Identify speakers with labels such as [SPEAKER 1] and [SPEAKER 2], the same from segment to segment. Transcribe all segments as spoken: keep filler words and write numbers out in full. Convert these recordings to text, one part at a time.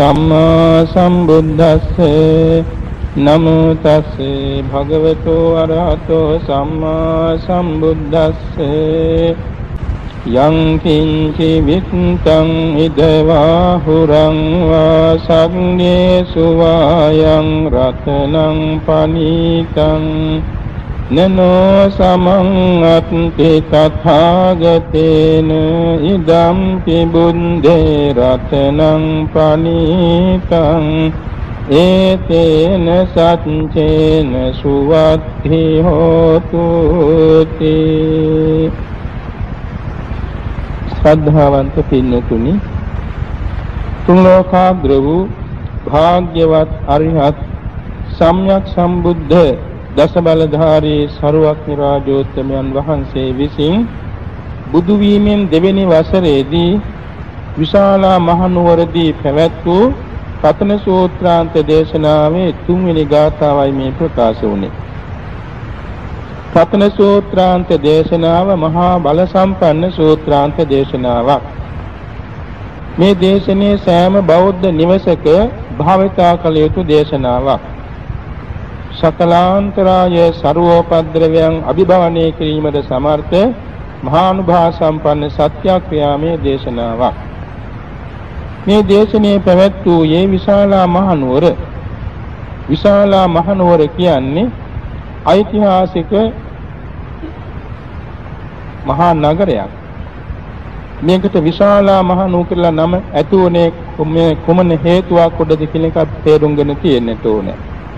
[SPEAKER 1] සම්මා සම්බුද්දස්සේ නමෝ තස්සේ භගවතු අරහතෝ සම්මා සම්බුද්දස්සේ යං කිංචි විත්තං ඉදවා හුරං වා සග්නේසු වායං රතනං පනීතං නනෝ සමං අත්ති තථාගතේන ඉදම් පිබුන්දේ රතනං පනීතං ඒතේන සච්චේන සුවත්ති හෝතු තේ. ශ්‍රද්ධාවන්ත පින්නතුනි, තුන් ලෝකාග්‍ර වූ භාග්‍යවත් අරිහත් සම්්‍යක් සම්බුද්ධ දස බලධාරී සරුවක්ඥ රාජෝත්තමයන් වහන්සේ විසින් බුදු වීමෙන් දෙවෙනි වසරේදී විශාලා මහනුවරදී පැවැත් වූ රතන සූත්‍රාන්ත දේශනාවේ තුන්වෙනි ගාථාවයි මේ ප්‍රකාශ වුණේ. රතන සූත්‍රාන්ත දේශනාව මහා බල සම්පන්න සූත්‍රාන්ත දේශනාවක්. මේ දේශනේ සෑම බෞද්ධ නිවසක භාවිතා කළ යුතු දේශනාවක්. සකලාන්තරාය ਸਰවෝපද්‍රවයන් අභිභවනය කිරීමද සමර්ථ මහානුභාව සම්පන්න සත්‍යක්‍රියාමේ දේශනාවක්. මේ දේශනේ පැවැත් වූයේ විශාලා මහනුවර. විශාලා මහනුවර කියන්නේ ඓතිහාසික මහා නගරයක්. මේකට විශාලා මහනුවර කියලා නම ඇතුවනේ කුමන හේතුවක් කොටද කියන එක තේරුම් ගන්න තියෙන්නට ඕනේ.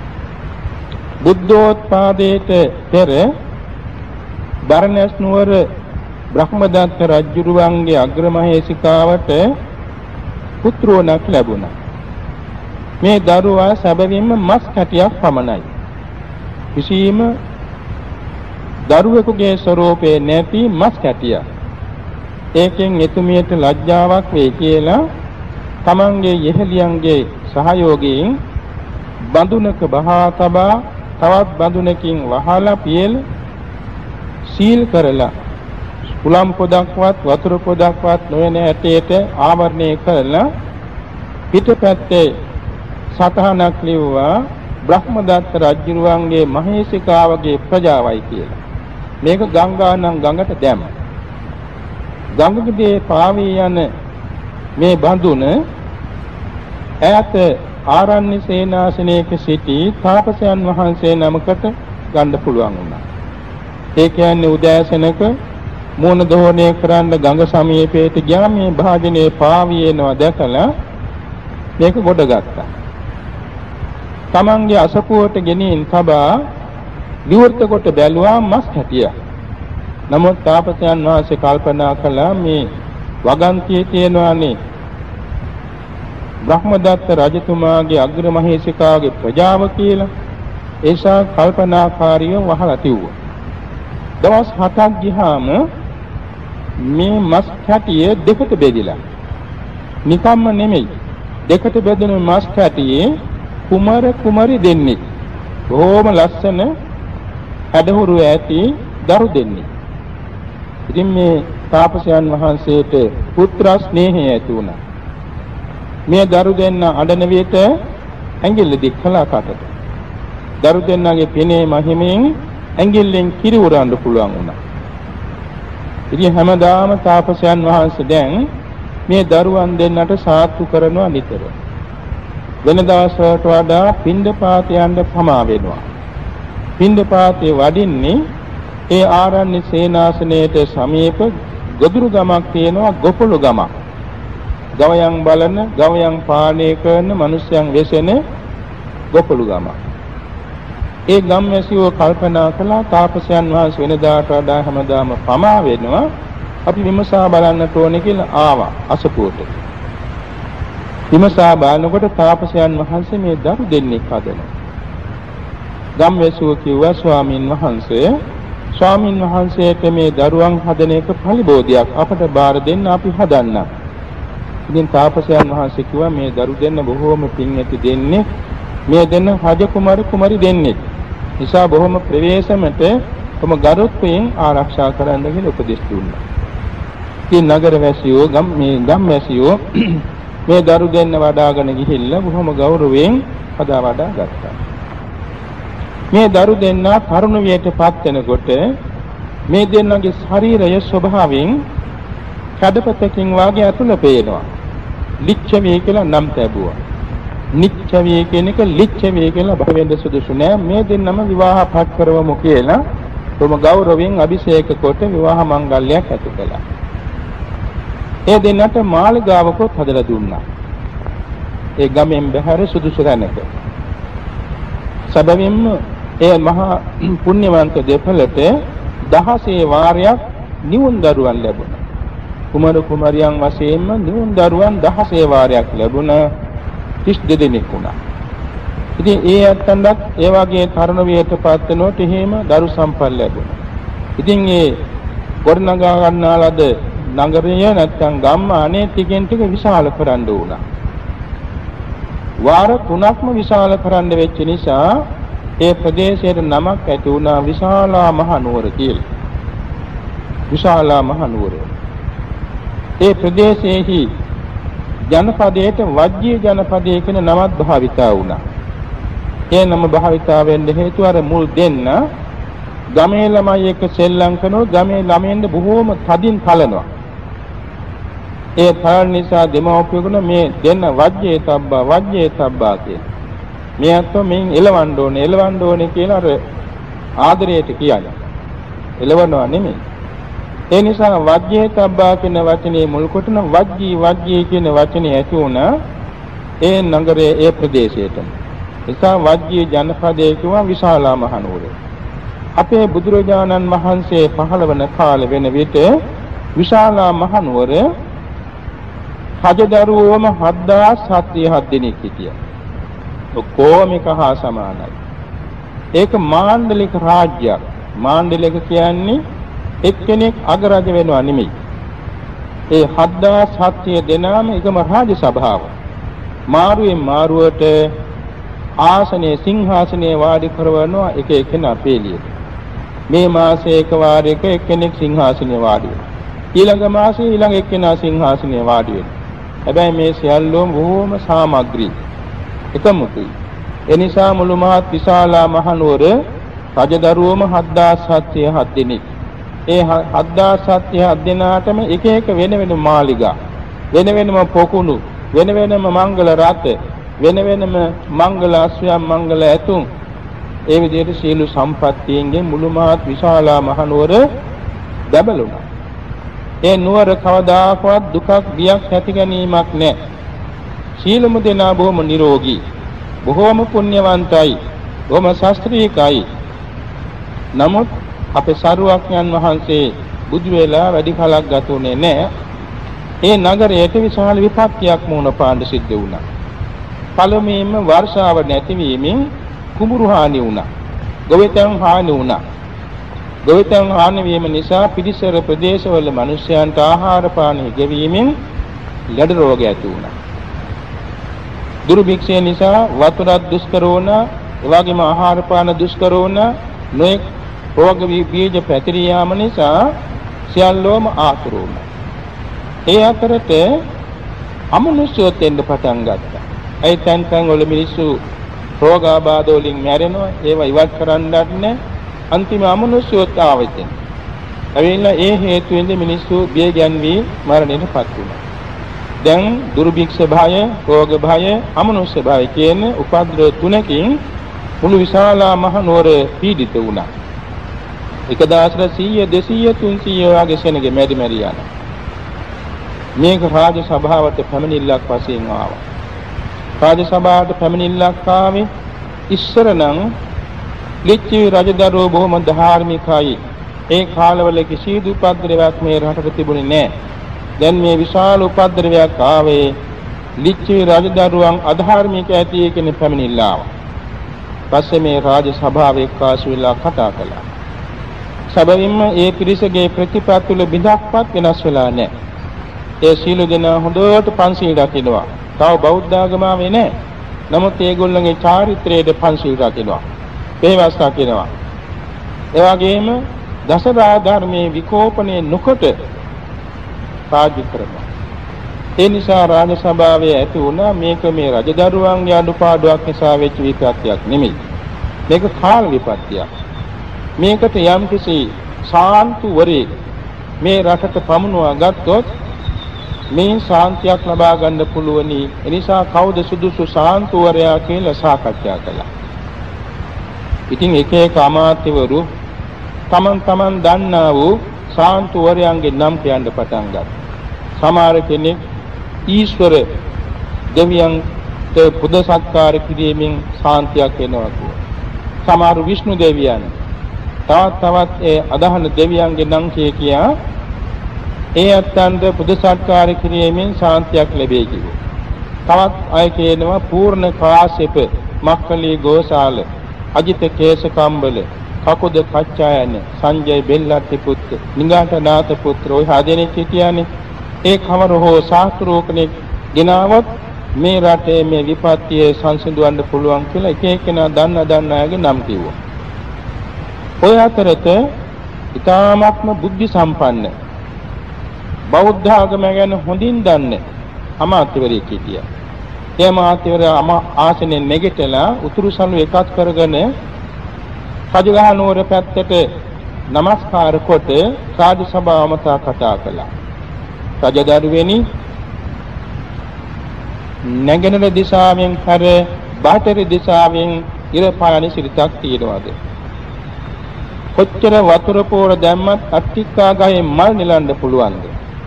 [SPEAKER 1] බුද්ධෝත්පාදයට පෙර බරණැස් නුවර බ්‍රහ්මදත්ත රජුරුවන්ගේ අග්‍රමහේසිකාවට පුත්‍රෝණක් ලැබුණා. මේ දරුවා සැබවින්ම මස් කැටියක් පමණයි. කිසිම දරුවෙකුගේ ස්වරූපේ නැති මස් කැටියක්. ඒකෙන් එතුමියට ලැජ්ජාවක් වෙයි කියලා තමන්ගේ යෙහෙලියන්ගේ සහයෝගයෙන් බඳුනක බහා තබා තවත් බඳුනකින් වහලා පියල සීල් කරලා කුලම් පොදක්වත් වතුර පොදක්වත් නොවන ඇටයට ආවරණය කරලා පිටපැත්තේ සතහනක් ලිව්වා බ්‍රහ්මදත්ත රජුරුවන්ගේ මහේසිකාවගේ ප්‍රජාවයි කියලා. මේක ගංගානම් ගඟට දැම්මා. ගංගකදී පාවී යන මේ බඳුන ඈත ආරණ්‍ය සේනාසනයක සිටි තාපසයන් වහන්සේ නමකට ගන්න පුළුවන් වුණා. ඒ කියන්නේ උදෑසනක මූණ දෝහණය කරන්න ගඟ සමීපයට ගියා. මේ භාජනයේ පාවී එනවා දැකලා මේක ගොඩගත්තා. තමන්ගේ අසපුවට ගෙනින් තබා විවෘත කොට බැලුවා මස් කැටිය. නමුත් තාපසයන් වහන්සේ කල්පනා කළා මේ වගන්තියේ තියෙනවානේ බ්‍රහ්මදත්ත රජතුමාගේ අග්‍රමහේසිකාගේ ප්‍රජාව කියලා. ඒසා කල්පනාකාරීව වහලා තිව්වා. දවස් හතක් ගියාම මේ මස් කැටිය දෙකට බෙදිලා. නිකම්ම නෙමෙයි. දෙකට බෙදුණු මස් කැටියේ කුමර කුමරි දෙන්නේ. බොහොම ලස්සන හැඩහුරු ඇති දරු දෙන්නේ. ඉතින් මේ තාපසයන් වහන්සේට පුත්‍ර ස්නේහය ඇති වුණා. මේ දරු දෙන්න අඬන විට ඇඟිල්ල දික් කළා කටට. දරු දෙන්නගේ පිනේ මහිමෙන් ඇඟිල්ලෙන් කිරි උරන්න පුළුවන් වුණා. ඉතින් හැමදාම තාපසයන් වහන්සේ දැන් මේ දරුවන් දෙන්නට සාත්තු කරනවා නිතර. වෙන දවසට වඩා පින්දපාත යන්න පමා වෙනවා. පින්දපාතේ වඩින්නේ ඒ ආරණ්‍ය සේනාසනයේට සමීප ගොදුරු ගමක් තියෙනවා, ගොපළු ගමක්. ගවයන් බලන, ගවයන් පාලනය කරන, මිනිසයන් වෙසෙන ගොපළු ගමක්. ඒ ගම්වැසියෝ කල්පනා කළා තාපසයන් වහන්සේ වෙනදාට වඩා හැමදාම පමා වෙනවා. අපි විමසා බලන්නට ඕනේ කියලා ආවා අසපුවට. විමසා බලනකොට තාපසයන් වහන්සේ මේ දරු දෙන්නෙක් හදනවා. ගම්වැසියෝ කිව්වා ස්වාමින් වහන්සේ ස්වාමින් වහන්සේට මේ දරුවන් හදන එක පරිබෝධයක් අපට බාර දෙන්න අපි හදන්නම්. ඉතින් තාපසයන් වහන්සේ කිව්වා මේ දරු දෙන්න බොහෝම පින් ඇති දෙන්නේ. මේ දෙන්න රජ කුමාර කුමාරි දෙන්නේ. නිසා බොහොම ප්‍රවේශමට තම ගරුත්වයෙන් ආරක්ෂා කරන්න කියලා උපදෙස් දුන්නා. ඉතින් නගරවැසියෝ ගම් මේ ගම්වැසියෝ මේ දරු දෙන්න වඩාගෙන ගිහිල්ලා බොහොම ගෞරවයෙන් හදා වඩා ගත්තා. මේ දරු දෙන්න තරුණ වියටපත් වෙනකොට මේ දෙන්නගේ ශරීරය ස්වභාවයෙන් කඩපතකින් වාගේ අතුල පේනවා. ලිච්ඡවි කියලා නම් ලැබුවා. නිච්ඡවි කියන එක ලිච්ඡවි කියලා බවෙන්ද සුදුසු නෑ. මේ දෙන්නම විවාහපත් කරවමු කියලා තම ගෞරවයෙන් අභිෂේක කොට විවාහ මංගල්‍යයක් ඇති කළා. ඒ දෙන්නට මාළිගාවකොත් හදලා දුන්නා. ඒ ගමෙන් බැහැර සුදුසු තැනක. සැබවින්ම ඒ මහා පුණ්‍යවන්ත දෙපළට දහසේ වාරයක් නිවුන් දරුවන් ලැබුණා. කුමාර කුමාරියන් වශයෙන්ම නිවුන් දරුවන් දහසේ වාරයක් ලැබුණා. තිස් දෙනෙක් වුණා. ඉතින් ඒ ඇත්තන්වත් ඒ වගේ තරුණ වියටපත් වෙනකොට එහෙම දරු සම්පත් ලැබුණා. ඉතින් ඒ ගොඩනගා ගන්නාලද නගරය නැත්තම් ගම්මානේ ටිකෙන් ටික විශාල කරන්න උනා. වාර තුනක්ම විශාල කරන්න වෙච්ච නිසා ඒ ප්‍රදේශයට නමක් ඇති වුණා විශාලා මහනුවර කියලා. විශාලා මහනුවර. ඒ ප්‍රදේශයේහි ජනපදයට වජ්ජී ජනපදයේ කියන නමක් භාවිතා වුණා. ඒ නම භාවිතා වෙන්න හේතුව අර මුල් දෙන්න ගමේ ළමයි එක්ක සෙල්ලම් කරනෝ ගමේ ළමයින්ද බොහෝම තදින් පලනවා. ඒ තරණ නිසා දෙමව්පියෝගුණ මේ දෙන්න වජ්ජේ තබ්බා වජ්ජේ තබ්බා කියන. මේ අතෝ මෙන් එලවන්න ඕනේ එලවන්න ඕනේ කියලා අර ආදරයට කියන්නේ. එලවනවා නෙමෙයි. ඒ නිසා වජ්ජේ තබ්බා කියන වචනේ මුල් කොටන වජ්ජී වජ්ජී කියන වචනේ ඇති වුණා ඒ නගරයේ ඒ ප්‍රදේශයට. නිසා වජ්ජී ජනපදයේ කියවා විශාලා මහනුවර. අපේ බුදුරජාණන් වහන්සේ පහළ වන කාලෙ වෙන විට විශාලා මහනුවර රජදරුවෝම හත්දාස් හත්සිය හත් දෙනෙක් හිටියා. ඔක්කොම එක හා සමානයි. ඒක මාණ්ඩලික රාජ්‍යයක්. මාණ්ඩලික කියන්නේ එක්කෙනෙක් අගරජ වෙනවා නෙමෙයි. ඒ හත්දාස් හත්සිය දෙනාම එකම රාජ සභාව. මාරුවෙන් මාරුවට ආසනයේ සිංහාසනයේ වාඩි කරවනවා එක එකනා පෙළියට. මේ මාසයේ එක වාරයක එක්කෙනෙක් සිංහාසනයේ වාඩි වෙනවා. ඊළඟ මාසයේ ඊළඟ එක්කෙනා සිංහාසනයේ වාඩි වෙනවා. හැබැයි මේ සියල්ලම බොහෝම සාමග්‍රී එකමුතුයි. ඒ නිසා මුළු මහත් විශාලා මහනුවර රජදරුවෝම හත්දාස් හත්සිය හත් දෙනෙක්. ඒ හත්දාස් හත්සිය හත් දෙනාටම එක එක වෙන වෙන මාලිගා, වෙන වෙනම පොකුණු, වෙන වෙනම මංගල රථ, වෙන වෙනම මංගල අශ්වයන් මංගල ඇතුන්, ඒ විදිහට සීළු සම්පත්තියෙන් මුළු මහත් විශාලා මහනුවර දැබළුණා. ඒ නුවර කවදාකවත් දුකක් බියක් ඇති ගැනීමක් නැහැ. සීලමු දෙනා බොහොම නිරෝගී, බොහොම පුණ්‍යවන්තයි, බොහොම ශාස්ත්‍රීයයි. නමුත් අපේ සරුවක්ඥන් වහන්සේ බුදු වෙලා වැඩි කලක් ගත උනේ නැහැ. ඒ නගරයට විශාල විපත්තියක් මුණ පාන්න සිද්ධ වුණා. පළමුවෙන්ම වර්ෂාව නැතිවීමෙන් කුඹුරු හානි වුණා. ගොවිතැන් හානි වුණා. ගොවිතැන් හානි වීම නිසා පිරිසර ප්‍රදේශවල මිනිසයන්ට ආහාර පාන ගෙවීමෙන් ලෙඩ රෝග ඇති වුණා. දුර්භික්ෂය නිසා වතුරක් දුෂ්කර වුණා, එවැගේම ආහාර පාන දුෂ්කර වුණා. නොඑක් රෝග බීජ පැතිරී යාම නිසා සියල්ලෝම ආතුරු වුණා. ඒ අතරත අමනුෂ්‍යයන් දෙන්න පටන් ගත්තා. ඒ තැන් තැන් වල මිනිස්සු රෝගාබාධ වලින් මැරෙනවා. ඒවා ඉවත් කරන්නත් නැහැ. අන්තිම අමනුෂ්‍යයන් ආවෙත්. ඇවිල්ලා ඒ හේතුවෙන්ද මිනිස්සු බිය ගැන්වී මරණයටපත් වුණා. දැන් දුර්භික්ෂ භය, රෝග භය, අමනුෂ්‍ය භය කියන උපද්‍රව තුනකින් මුළු විශාලා මහනුවර පීඩිත වුණා. එක දහසට සීය දෙසීය තුන්සීය වගේ සෙනගෙ මැරි මැරි යනවා. මේක රාජ සභාවට පැමිණිල්ලක් වශයෙන් ආවා. රාජ සභාවට පැමිණිල්ලක් ආවේ ඉස්සර නම් ලිච්ඡවි රජදරුවෝ බොහොම ධාර්මිකයි. ඒ කාලවල කිසිදු උපද්‍රවයක් මේ රටට තිබුණේ නැහැ. දැන් මේ විශාල උපද්‍රවයක් ආවේ ලිච්ඡවි රජදරුවන් අධාර්මික ඇති කියන පැමිණිල්ල ආවා. පස්සේ මේ රාජ සභාව එක්කාසු වෙලා කතා කළා. සැබවින්ම ඒ පිරිසගේ ප්‍රතිපත්තිවල බිඳක්වත් වෙනස් වෙලා නැහැ. ඒ සීල දෙනා හොඳට පන්සිල් රකින්නවා. තව බෞද්ධ ආගමාවේ නැහැ. නමුත් ඒගොල්ලන්ගේ චාරිත්‍රයේ පන්සිල් රකින්නවා. පෙරවස් රකින්නවා. ඒ වගේම දසදා ධර්මයේ විකෝපණය නොකොට රාජ්‍ය කරනවා. ඒ නිසා රාජ සභාවේ ඇති වුණා මේක මේ රජදරුවන්ගේ අඩුපාඩුවක් නිසා වෙච්ච විපත්තියක් නෙමෙයි. මේක කාල විපත්තියක්. මේකට යම්කිසි සාන්තුවරේ මේ රටට පමුණවා ගත්තොත් මේ ශාන්තියක් ලබා ගන්න පුළුවනි. එනිසා කවුද සුදුසු සාන්තුවරයා කියලා සාකච්ඡා කළා. ඉතින් එක එක අමාත්‍යවරු තමන් තමන් දන්නා වූ සාන්තුවරයන්ගේ නම් කියන්න පටන් ගත්තා. සමහර කෙනෙක් ඊශ්වර දෙවියන්ට පුද සත්කාර කිරීමෙන් ශාන්තියක් එනවා කියලා. සමහර විෂ්ණු දෙවියන් තවත් තවත් ඒ අදහන දෙවියන්ගේ නම් කිය කියා ඒ අත්තන්ට පුද සත්කාර කිරීමෙන් ශාන්තියක් ලැබෙයි කියලා. තවත් අය කියනවා පූර්ණ කාශ්‍යප, මක්ඛලී ගෝසාල, අජිත කේසකම්බල, කකුද කච්චායන, සංජය බෙල්ලත්ති පුත්‍ර, නිගණ්ඨනාථ පුත්‍ර ඔය හදෙනෙක් හිටියානේ. ඒ කවර හෝ ශාස්ත්‍රෝ කෙනෙක් ගෙනාවොත් මේ රටේ මේ විපත්තිය සංසිඳවන්න පුළුවන් කියලා එක එකනා දන්න දන්න අයගේ නම් කිව්වා. ඔය අතරත ඊ타ත්ම බුද්ධි සම්පන්න බෞද්ධ ආගම ගැන හොඳින් දන්නේ අමාත්‍යවරයෙක් හිටියා. ඒ අමාත්‍යවරයා ආසනෙ නැගිටලා උතුරු සළු එකත් කරගෙන රජගහ නුවර පැත්තට নমස්කාර කොට සාදු සභාව මත කතා කළා. රජදරුවෙනි, නැගෙනහිර දිශාවෙන් කර බාහිර දිශාවෙන් ඉර පායන සිරිතක් තියෙනවද? කොච්චර වතුර පෝර දැම්මත් අට්ටිකා ගහේ මල් නෙලන්න පුළුවන්ද?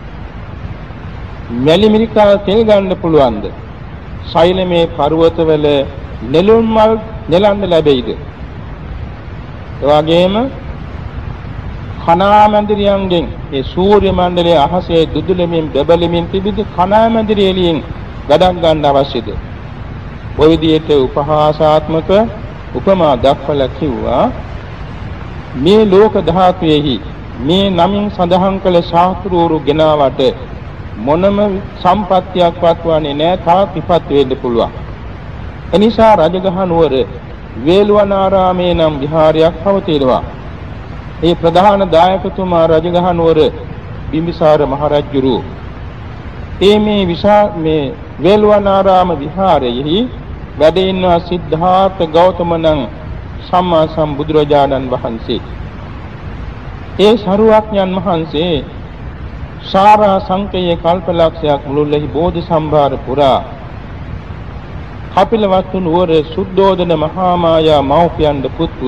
[SPEAKER 1] මැලි මිරිකා තෙල් ගන්න පුළුවන්ද? ශෛලමේ පර්වතවල නෙළුම් මල් නෙලන්න ලැබෙයිද? එවාගෙම කණාමැදිරියන්ගෙන් ඒ සූර්ය මණ්ඩලයේ අහසේ දුදුලමින් බබලමින් තිබිද කණාමැදිරි එළියෙන් ගඩක් ගන්න අවශ්‍යද? ඔය විදිහට උපහාසාත්මක උපමා දක්වලා කිව්වා මේ ලෝක ධාතුවේහි මේ නමින් සඳහන් කළ ශාස්ත්‍රූරු ගෙනාවට මොනම සම්පත්තියක්වත් වන්නේ නැහැ. තාක් විපත් වෙන්න පුළුවන්. එනිසා රජගහ නුවර වේළුවනාරාමේ නම් විහාරයක් පවතිනවා. ඒ ප්‍රධාන දායකතුමා රජගහ නුවර බිම්බිසාර මහරජුරු. ඒ මේ විශා මේ වේළුවනාරාම විහාරයේහි වැඩ ඉන්නා සිද්ධාර්ථ ගෞතම නම් සම්මා සම්බුදුරජාණන් වහන්සේ. ඒ සරුවඥන් වහන්සේ සාරා සංකේය කල්පලක්ෂයක් මුළුල්ලෙහි බෝධි සම්භාර පුරා කපිලවස්තු නුවර සුද්ධෝදන මහා මායා මෞපියන්ද පුත්ව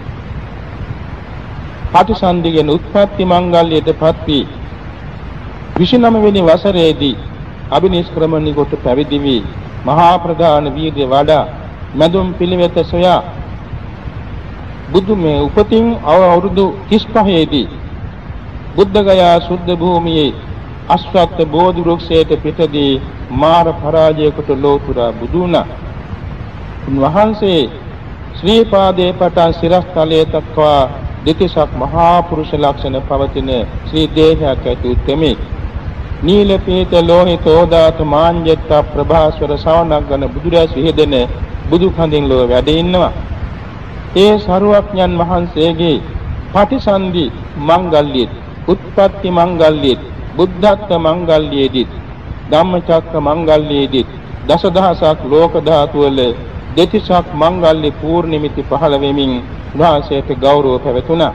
[SPEAKER 1] පාටිසන්ධිගෙන උත්පත්ති මංගල්‍යයට පත් වී විසිනම වෙනි වසරේදී අභිනිෂ්ක්‍රමණි කොට පැවිදි වී මහා ප්‍රධාන වීර්ය වඩා මැදුම් පිළිවෙත සොයා බුදු මේ උපතින් අවුරුදු තිස් පහේදී බුද්ධගයා සුද්ධ භූමියේ අශ්වත්ථ බෝධි වෘක්ෂයට පිටදී මාර පරාජයකට ලෝතුරා බුදුනා. උන්වහන්සේ ශ්‍රී පාදේ පටන් සිරස්තලයේ දක්වා දෙතිසක් මහා පුරුෂ ලක්ෂණ පවතින ශ්‍රී දේහයක් ඇති උත්තමී නීල පීත ලෝහිත ඕදාත මාංජත්ත ප්‍රභාස්වර ශ්‍රවණග්ගන බුදුරැස් විහෙදෙන බුදු කඳින් ලෝ වැඩ ඉන්නවා. ඒ සරුවඥන් වහන්සේගේ පටිසන්ධි මංගල්‍යයේ උත්පත්ති මංගල්‍යයේ බුද්ධත්ව මංගල්‍යයේදී ධම්මචක්ක මංගල්‍යයේදී දසදහසක් ලෝක ධාතු වල දෙතිසක් මංගල්‍ය පූර්ණිමිති පහළ වෙමින් උන්වහන්සේට ගෞරව පැවතුණා.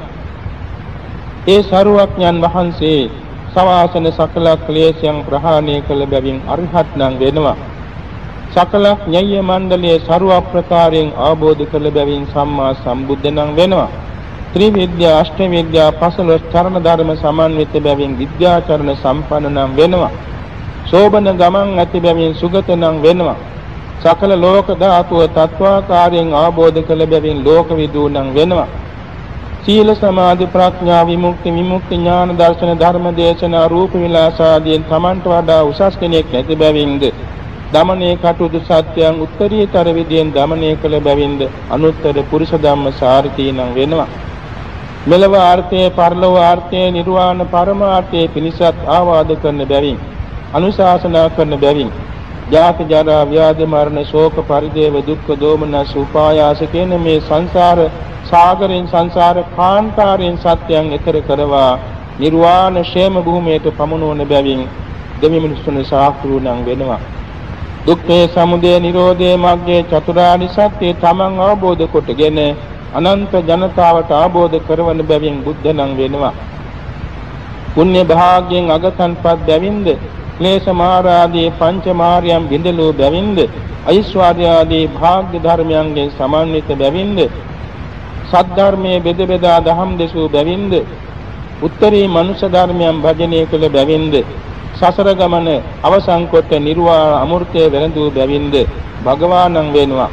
[SPEAKER 1] ඒ සරුවඥන් වහන්සේ සවාසන සකල ක්ලේශයන් ප්‍රහාණය කළ බැවින් අරිහත් නම් වෙනවා. සකල ඥේය මණ්ඩලයේ ਸਰව ප්‍රකාරයෙන් අවබෝධ කළ බැවින් සම්මා සම්බුද්ධ නම් වෙනවා. ත්‍රිවිද්‍යා අෂ්ට විද්‍යා පසළොස් චරණ ධර්ම සමන්විත බැවින් විද්‍යාචරණ සම්පන්න නම් වෙනවා. සෝබන ගමන් ඇති බැවින් සුගත නම් වෙනවා. සකල ලෝක ධාතුව තත්වාකාරයෙන් අවබෝධ කළ බැවින් ලෝක විදූ නම් වෙනවා. සීල සමාධි ප්‍රඥා විමුක්ති විමුක්ති ඥාන දර්ශන ධර්ම දේශනා රූප විලාස ආදීන් තමන්ට වඩා උසස් කෙනෙක් නැති බැවින්ද දමනේ කටුදු සත්‍යයන් උත්තරීතර විදියෙන් දමනය කළ බැවින්ද අනුත්තර පුරුෂ ධම්ම සාරථී නම් වෙනවා. මෙලව ආර්ථයේ පරලොව ආර්ථයේ නිර්වාණ පරමාර්ථයේ පිණිසත් ආවාද කරන බැවින් අනුශාසනා කරන බැවින් ජාති ජරා ව්‍යාධි මරණ ශෝක පරිදේව දුක්ඛ දෝමනස් උපායාස කියන මේ සංසාර සාගරෙන් සංසාර කාන්තාරයෙන් සත්‍යයන් එතර කරවා නිර්වාණ ക്ഷേම භූමියට පමුණුවන බැවින් දෙවි මිනිසුන් සාහෘණම් වෙනවා. දුක්ඛේ සමුදය නිරෝධේ මග්ගේ චතුරාර්ය සත්‍ය තමන් අවබෝධ කොටගෙන අනන්ත ජනතාවට අවබෝධ කරවන බැවින් බුද්ධ නම් වෙනවා. පුණ්‍ය භාග්යෙන් අගතන්පත් බැවින්ද ක්ලේශ මාරාදී පංච මාර්යම් බිඳලෝ බැවින්ද ඓශ්වර්යාදී භාග්‍ය ධර්මයන්ගෙන් සමන්විත බැවින්ද සද්ධර්මයේ බෙද බෙදා දහම් දෙසූ බැවින්ද උත්තරී මනුෂ්‍ය ධර්මයන් භජනය කළ බැවින්ද සසර ගමන අවසන් කොට නිර්වාණ අමෘතය වෙළඳූ බැවින්ද භගවානං වෙනවා.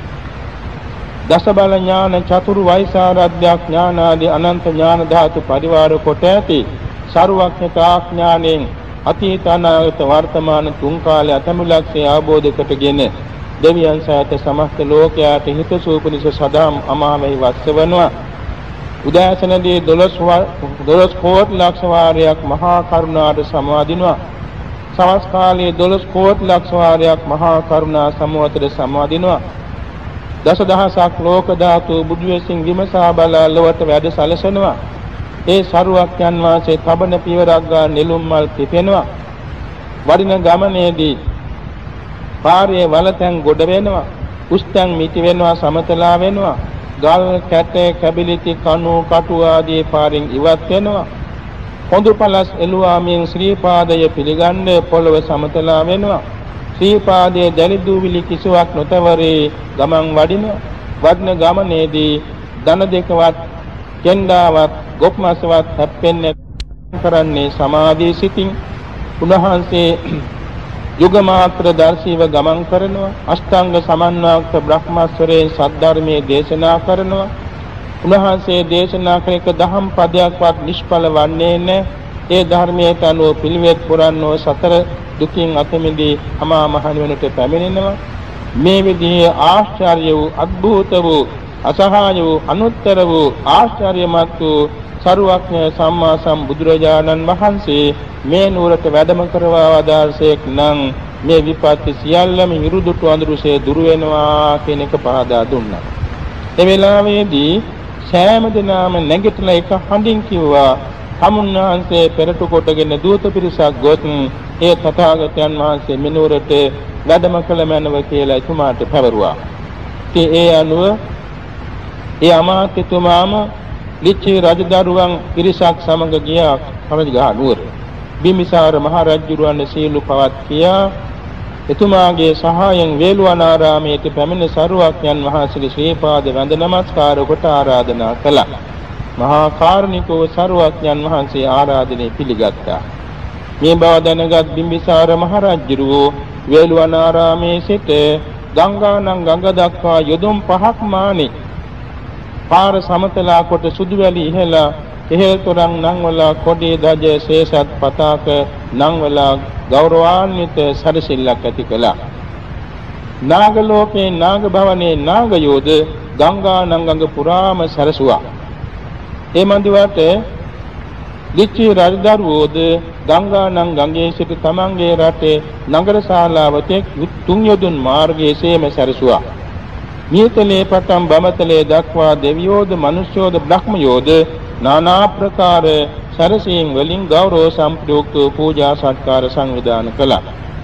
[SPEAKER 1] දස බල ඥාන චතුරු වෛසාරද්‍ය ඥානාදී අනන්ත ඥාන ධාතු පරිවාර කොට ඇති සර්වඥතා ඥාණයෙන් අතීත අනාගත වර්තමාන තුන් කාලය අතමුලක්ෂේ අවබෝධ කොටගෙන දෙවියන් සහිත සමස්ත ලෝකයාට හිතසුව පිණිස සදාම් අමාමෙහි වස්සවනවා. උදෑසනදී දොළොස් කෝටි ලක්ෂ වාරයක් මහා කරුණාට සමාදිනවා. සවස් කාලයේ දොළොස් කෝටි ලක්ෂ වාරයක් මහා කරුණා සමවතට සමාදිනවා. දසදහසක් ලෝක ධාතු බුදු වෙසින් විමසා බලා ලොවට වැඩ සැලසෙනවා. ඒ සරුවක්යන් වාසේ තබන පියවරක් ගා නෙළුම් මල් පිපෙනවා. වඩින ගමනේදී පාරේ වලතැන් ගොඩ වෙනවා. උස්තැන් මිටි වෙනවා, සමතලා වෙනවා. ගල් කැට කැබිලිති කණු කටු ආදී පාරින් ඉවත් වෙනවා. හොඳු පළස් එළුවාමින් ශ්‍රී පාදය පිළිගන්න පොළව සමතලා වෙනවා. ශ්‍රී පාදයේ දැලි දූවිලි කිසිවක් නොතවරේ ගමන් වඩිනවා. වඩන ගමනේදී දන දෙකවත් කෙන්ඩාවත් ගොප්මසවත් හැප්පෙන්නේ කරන්නේ සමාධි සිතින්. උන්වහන්සේ යුග මාත්‍ර දර්ශීව ගමන් කරනවා. අෂ්ටාංග සමන්වාග්ත බ්‍රහ්මස්වරයෙන් සද්ධර්මයේ දේශනා කරනවා. උන්වහන්සේ දේශනා කළ එක දහම් පදයක්වත් නිෂ්ඵල වන්නේ නැහැ. ඒ ධර්මයට අනුව පිළිවෙත් පුරන්නෝ සතර දුකින් අත මිදී අමා මහ නිවනට පැමිණෙනවා. මේ විදිහේ ආශ්චර්ය වූ අద్භූත වූ අසහාය වූ අනුත්තර වූ ආශ්චර්යමත් වූ සරුවක්ඥ සම්මා සම්බුදුරජාණන් වහන්සේ මේ නුවරට වැඩම කරවා වදාළසේක් නම් මේ විපත්ති සියල්ලම විරුදුට අඳුරුසේ දුර වෙනවා කියන එක පහදා දුන්නා. ඒ වෙලාවේදී සෑම දිනම නැගිටලා එක හඬින් කිව්වා තමුන්වහන්සේ පෙරට කොටගෙන දූත පිරිසක් ගොත් ඒ තථාගතයන් වහන්සේ මෙනුවරට වැඩම කළ මැනව කියලා එතුමාට පැවරුවා. ඉතින් ඒ අනුව ඒ අමාත්‍යතුමාම ලිච්ඡවි රජදරුවන් පිරිසක් සමග ගියා කවදිගහ නුවර. බිම්බිසාර මහ රජුරවන්න සීලු පවත් කියා එතුමාගේ සහායෙන් වේළුවනාරාමයේ පැමිණ සරුවක්යන් වහන්සේගේ ශ්‍රී පාද වැඳ නමස්කාර කොට ආරාධනා කළා. මහා කාරුණිකව සරුවක්යන් වහන්සේ ආරාධනය පිළිගත්තා. මේ බව දැනගත් බිම්බිසාර මහ රජුරෝ වේළුවනාරාමයේ සිට ගංගානම් ගඟ දක්වා යොදුන් පහක් මානේ පාර සමතලා කොට සුදු වැලි ඉහලා එහෙල් තොරන් නංවලා කොඩේ දජ ශේෂත් පතාක නංවලා ගෞරවාන්විත සරසිල්ලක් ඇති කළා. නාග ලෝකේ නාග භවනේ නාගයෝද ගංගා නංගඟ පුරාම සරසුවා. ඒ මන්දිවට ලිච්ඡවි රජදරුවෝද ගංගා නංගඟේ සිට තමන්ගේ රටේ නගර ශාලාවට තුන් යොදුන් මාර්ගයේ සේම සරසුවා. නියතලේ පටන් බමතලේ දක්වා දෙවියෝද මනුෂ්‍යෝද බ්‍රහ්මයෝද නානා ප්‍රකාර සරසීන් වලින් ගෞරව සම්ප්‍රයුක්ත පූජා සත්කාර සංවිධාන කළා.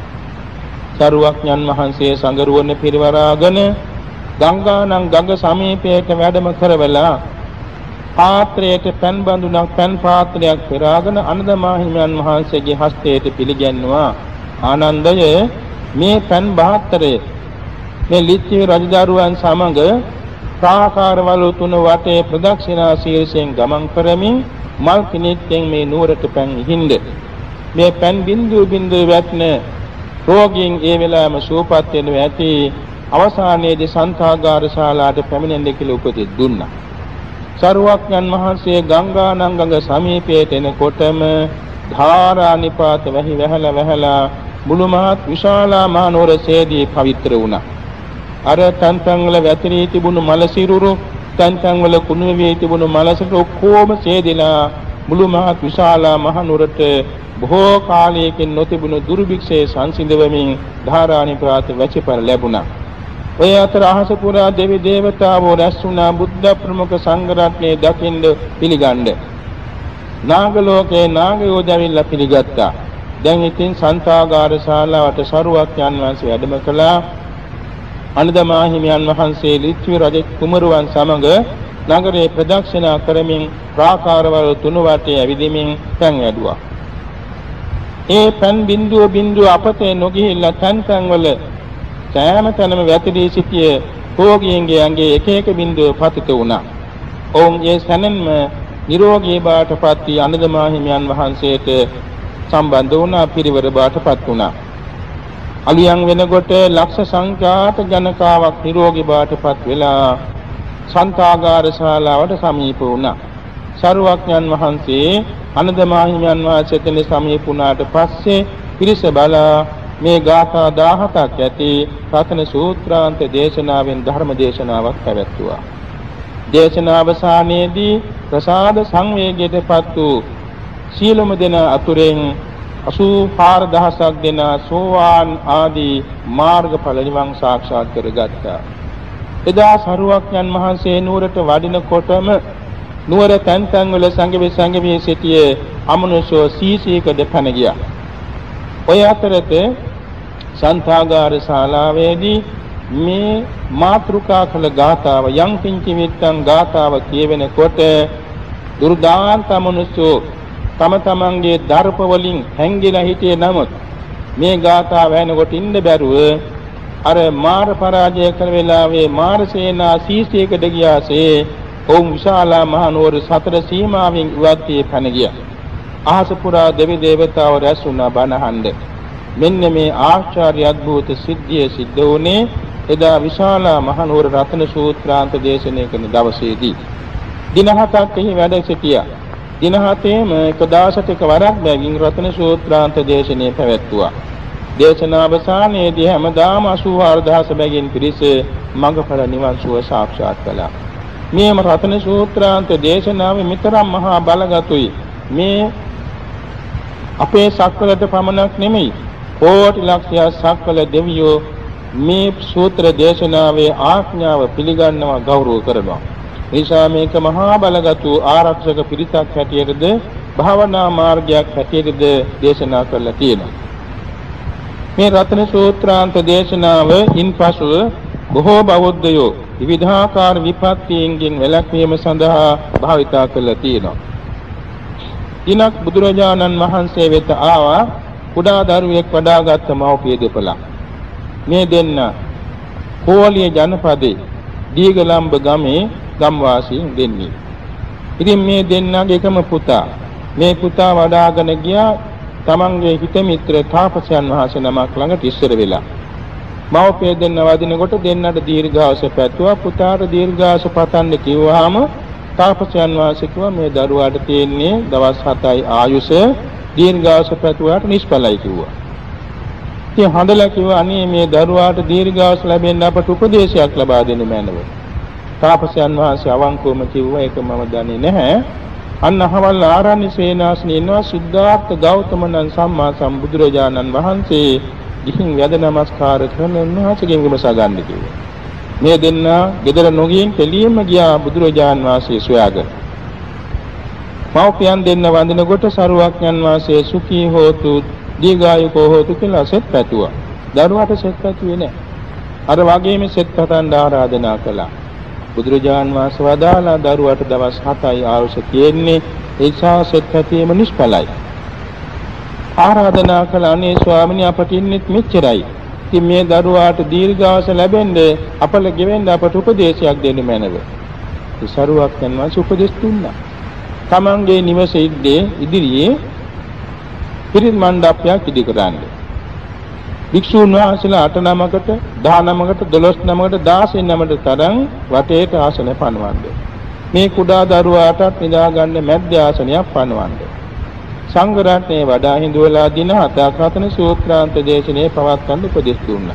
[SPEAKER 1] සරුවක්ඥන් වහන්සේ සංගරුවන පිරිවරාගෙන ගංගානම් ගඟ සමීපයට වැඩම කරවලා පාත්‍රයට පෑන් බඳුනක් පෑන් පාත්‍රයක් පෙරාගෙන අනදමා හිමියන් වහන්සේගේ හස්තයට පිළිගැන්වුවා. ආනන්දය මේ පෑන් පාත්‍රය මේ ලිච්ඡවි රජදරුවන් සමග ප්‍රාකාරවල තුන වටේ ප්‍රදක්ෂිනා ශීර්ෂයෙන් ගමන් කරමින් මල් කිනිත්තෙන් මේ නුවරට පැන් හිඳ මේ පැන් බින්දු බින්දු වැටෙන රෝගීන් ඒ වෙලාවම සුවපත් වෙනවා ඇති. අවසානයේදී සන්තාගාර ශාලාවට පැමිණෙන්න කියලා උපදෙස් දුන්නා. සරුවක්ඥන් වහන්සේ ගංගා නංගඟ සමීපයට එනකොටම ධාරා නිපාත වැහි වැහලා වැහලා මුළු මහත් විශාලා මහ නුවරසේදී පවිත්‍ර වුණා. අර තන් තන් වල වැතිරී තිබුණු මල සිරුරු තන් තන් වල කුණු වී තිබුණු මල සිරුරු ඔක්කොම සේදිලා මුළු මහත් විශාලා මහ නුවරට බොහෝ කාලයකින් නොතිබුණු දුර්භික්ෂයේ සංසිඳවමින් ධාරා නිපාත වැචිපර ලැබුණා. ඔය අතර අහස පුරා දෙවි දේවතාවෝ රැස් වුණා බුද්ධ ප්‍රමුඛ සංඝ රත්නයේ දකින්න පිළිගන්න. නාග ලෝකේ නාගයෝ දැවිලා පිළිගත්තා. දැන් ඉතින් සන්තාගාර ශාලාවට සරුවක්යන් වහන්සේ වැඩම කළා. අනදමා හිමියන් වහන්සේ ලිච්ඡවි රජ කුමරුවන් සමග නගරේ ප්‍රදක්ෂිනා කරමින් ප්‍රාකාරවල තුන වටේ ඇවිදිමින් පැන් වැඩුවා. ඒ පැන් බිඳුව බිඳුව අපතේ නොගිහිල්ලා තැන් තැන් වල සෑම තැනම වැතිරී සිටියේ භෝගීන්ගේ ඇඟේ එක එක බිඳුව පතිත වුණා. ඔවුන් ඒ සැනෙන්ම නිරෝගී බාටපත් වී අනදමා හිමියන් වහන්සේට සම්බන්ධ වුණා, පිරිවර බාටපත් වුණා. අලියන් වෙනකොට ලක්ෂ සංඛ්‍යාත ජනකාවක් නිරෝගී බාටපත් වෙලා සන්තාගාර ශාලාවට සමීප වුණා. සරුවක්ඥන් වහන්සේ අනදමා හිමියන් වහන්සේට සමීප වුණාට පස්සේ පිරිස බලා මේ ගාථා දහහතක් ඇති රතන සූත්‍රාන්ත දේශනාවෙන් ධර්ම දේශනාවක් පැවැත්වුවා. දේශනාවසානයේදී ප්‍රසාද සංවේගයටපත් වූ සීලම දෙන අතුරෙන් අසූහාර දහසක් දෙන සෝවාන් ආදී මාර්ගඵල නිවන් සාක්ෂාත් කරගත්තා. එදා සරුවක්ඥන් වහන්සේ නුවරට වඩිනකොටම නුවර තැන් තැන් වල සංගමේ සංගමේ සිටියේ අමනුෂ්‍ය සීසීකඩ පැන ගියා. ඔය අතරතේ සන්තාගාර ශාලාවේදී මේ මාතෘකා කළ ගාථාව යම් කිංචි විත්තං ගාථාව කියවෙනකොට දුර්දාන්ත අමනුෂ්‍යෝ තම තමන්ගේ දර්ප වලින් හැංගිලා හිටියේ නමුත් මේ ගාථාව ඇහෙනකොට ඉන්න බැරුව අර මාර පරාජය කළ වෙලාවේ මාර සේනා සීසීකඩ ගියාසේ ඔවුන් විශාලා මහ නුවර සතර සීමාවෙන් ඉවත් වී පැන ගියා. අහස පුරා දෙවි දේවතාවෝ රැස් වුණා බණහඬ. මෙන්න මේ ආශ්චර්ය අద్භූත සිද්ධිය සිද්ධ වුණේ එදා විශාලා මහ නුවර රතන සූත්‍රාන්ත දේශනය කරන දවසේදී. දින හතක් එහි වැඩ සිටියා. දින හතේම එක දවසක වරක් බැගින් රතන සූත්‍රාන්ත දේශනය පැවැත්වුවා. දේශනාවසානයේදී හැමදාම අසූහාර දහස බැගින් පිරිස මඟඵල නිවන් සුව සාක්ෂාත් කළා. මේ රතන සූත්‍රාන්ත දේශනාවේ මිතරම් මහා බලගතුයි. මේ අපේ සක්වලට පමණක් නෙමෙයි කෝටි ලක්ෂයක් සක්වල දෙවියෝ මේ සූත්‍ර දේශනාවේ ආඥාව පිළිගන්නවා, ගෞරව කරනවා. නිසා මේක මහා බලගතු ආරක්ෂක පිරිසක් හැටියටද භාවනා මාර්ගයක් හැටියටද දේශනා කරලා තියෙනවා. මේ රතන සූත්‍රාන්ත දේශනාව ඉන්පසු බොහෝ බෞද්ධයෝ විවිධාකාර විපත්තියන්ගෙන් වැළැක්වීම සඳහා භාවිතා කරලා තියෙනවා. දිනක් බුදුරජාණන් වහන්සේ වෙත ආවා කුඩා දරුවෙක් වඩාගත් මව්පිය දෙපළක්. මේ දෙන්න කෝලිය ජනපදයේ දීගලම්බ ගමේ ගම්වාසීන් දෙන්නේ. ඉතින් මේ දෙන්නගේ එකම පුතා. මේ පුතා වඩාගෙන ගියා තමන්ගේ හිත මිත්‍ර තාපසයන් වහන්සේ නමක් ළඟට ඉස්සර වෙලා. මව්පිය දෙන්න වදිනකොට දෙන්නට දීර්ඝාස පැතුවා. පුතාට දීර්ඝාස පතන්න කිව්වහම තාපසයන් වහන්සේ කිව්වා මේ දරුවාට තියෙන්නේ දවස් හතයි ආයුෂ, දීර්ඝාස පැතුවාට නිෂ්ඵලයි කිව්වා. ඉතින් හඳලා කිව්වා අනේ මේ දරුවාට දීර්ඝාස ලැබෙන්න අපට උපදේශයක් ලබා දෙන්න මැනව. තාපසයන් වහන්සේ අවංකවම කිව්වා ඒක මම දන්නේ නැහැ. අන්න අහවල් ආරණ්‍ය සේනාසනේ ඉන්නවා සිද්ධාර්ථ ගෞතම නම් සම්මා සම්බුදුරජාණන් වහන්සේ ගිහින් වැද නමස්කාර කරන උන්වහන්සේගෙන් විමසා ගන්න කිව්වා. මේ දෙන්න ගෙදර නොගින් දෙලියෙම ගියා බුදුරජාන් වහන්සේ සොයාගෙන. මව්පියන් දෙන්න වඳිනකොට සරුවක්ඥන් වහන්සේ සුඛී හෝතු දීඝායුකෝ හෝතු කියලා සෙත් පැතුවා. දරුවාට සෙත් පැතුවේ නැහැ. අර වගේම සෙත් පතන් ආරාධනා කළා. බුදුරජාන් වහන්සේ වදාලා දරුවාට දවස් හතයි ආයුෂ තියෙන්නේ, ඒ නිසා සෙත් පැතීම නිෂ්ඵලයි. ආරාධනා කළා අනේ ස්වාමිනේ අපට ඉන්නෙත් මෙච්චරයි. ඉතින් මේ දරුවාට දීර්ඝාස ලැබෙන්න අපල ගෙවෙන්න අපට උපදේශයක් දෙන්න මැනව. ඒ සරුවක්ඥන් වහන්සේ උපදෙස් දුන්නා. තමන්ගේ නිවස ඉදිරියේ පිරිත් මණ්ඩපයක් ඉදි කරන්නේ. භික්ෂුන් වහන්සේලා අට නමකට, දහ නමකට, දොළොස් නමකට, දාසය නමකට තරම් වටේට ආසන පනවන්නේ. මේ කුඩා දරුවාටත් නිදා ගන්න මැද ආසනයක් පනවන්නේ. සංඝ රත්නයේ වඩා හිඳුවලා දින හතක් රතන සූත්‍රාන්ත දේශනේ පවත්වන්න උපදෙස් දුන්නා.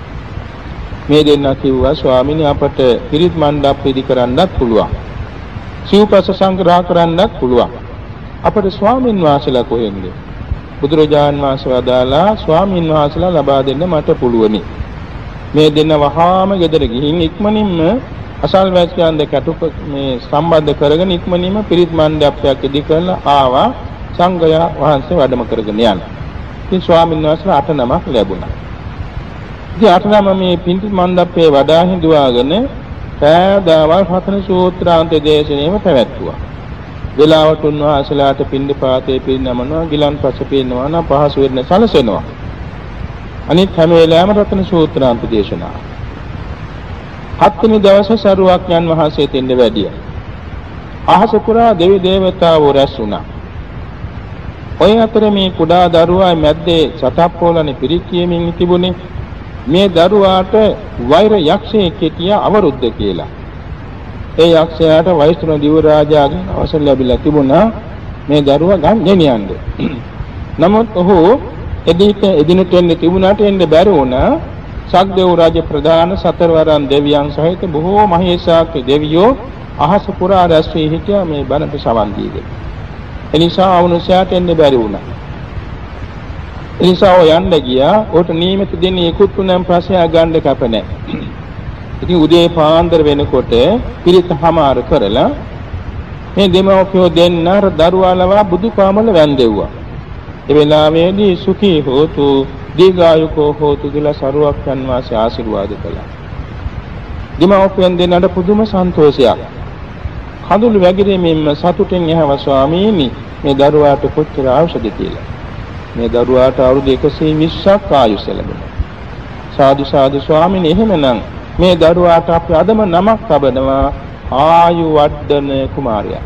[SPEAKER 1] මේ දෙන්නා කිව්වා ස්වාමීනි අපට පිරිත් මණ්ඩප ඉදි කරන්නත් පුළුවන්. සිව්පස සංග්‍රහ කරන්නත් පුළුවන්. අපට ස්වාමින් වහන්සේලා කොහෙන්ද? බුදුරජාන් වහන්සේ වදාලා ස්වාමින් වහන්සේලා ලබා දෙන්න මට පුළුවනි. මේ දෙන්න වහාම ගෙදර ගිහින් ඉක්මනින්ම අසල්වැසියන් දෙකට මේ සම්බන්ධ කරගෙන ඉක්මනින්ම පිරිත් මණ්ඩපයක් ඉදි කරලා ආවා. සංඝයා වහන්සේ වැඩම කරගෙන යන. ඉතින් ස්වාමීන් වහන්සේලා අට නමක් ලැබුණා. ඉතින් අට නම මේ පින්ති මණ්ඩපේ වඩා හිඳුවාගෙන පෑදාවල් රතන සූත්‍රාන්ත දේශනාවම පැවැත්තුවා. වෙලාවට උන්වහන්සේලාට පින්ඩපාතේ පිරිනමනවා, ගිලන්පස පිරිනමනවා නම් පහසු වෙන්න සැලසෙනවා. අනිත් හැම වෙලාවෙම රතන සූත්‍රාන්ත දේශනාව. හත්වෙනි දවසේ සරුවක්ඥන් වහන්සේ දෙන්න වැඩියා. අහස පුරා දෙවි දේවතාවෝ රැස් වුණා. ඔය අතර මේ කුඩා දරුවා මැද්දේ සතප්පෝලනේ පිරික්කියමින් තිබුණේ. මේ දරුවාට වෛර යක්ෂයෙක් හිටියා අවරුද්ධ කියලා. ඒ යක්ෂයාට වෛශ්‍රව දිව රාජාගෙන් අවසර ලැබිලා තිබුණා මේ දරුවා ගම් ගෙනියන්න. නමුත් ඔහු එදිට එදිනට එන්න තිබුණාට එන්න බැරි වුණා. සක්දේව රාජ ප්‍රධාන සතරවරන් දෙවියන් සහිත බොහෝ මහේසාක්‍ය දෙවියෝ අහස පුරා රැස් වී හිටියා මේ බණට සවන් දීගෙන. එනිසා අවුනුසයාට එන්න බැරි වුණා. එනිසා යන්න ගියා. උට නියමිත දෙන්නේ ඉක්ුත් තුනම් ප්‍රශ්නය ගන්න කැප නැහැ. ඉතින් උදේ පාන්දර වෙනකොට පිරිතහමාර කරලා මේ දෙමව්පියෝ දෙන්න අර දරුවා ලවා බුදු කාමල වැන්දෙව්වා. ඒ වෙලාවේදී සුඛී හෝතු දීර්ඝායුකෝ හෝතු කියලා සරුවක්යන් වාසේ ආශිර්වාද කළා. දෙමව්පියන් දෙන්නට පුදුම සන්තෝෂයක්. කඳුළු වැගිරීමෙන් සතුටින් යහව ස්වාමීනි මේ දරුවාට කොච්චර ඖෂධ කියලා. මේ දරුවාට අවුරුදු එකසිය විස්සක් ආයුෂ ලැබුණා. සාදු සාදු ස්වාමීනි එහෙමනම් මේ දරුවාට අපි අදම නමක් තබනවා ආයු වඩන කුමාරයා.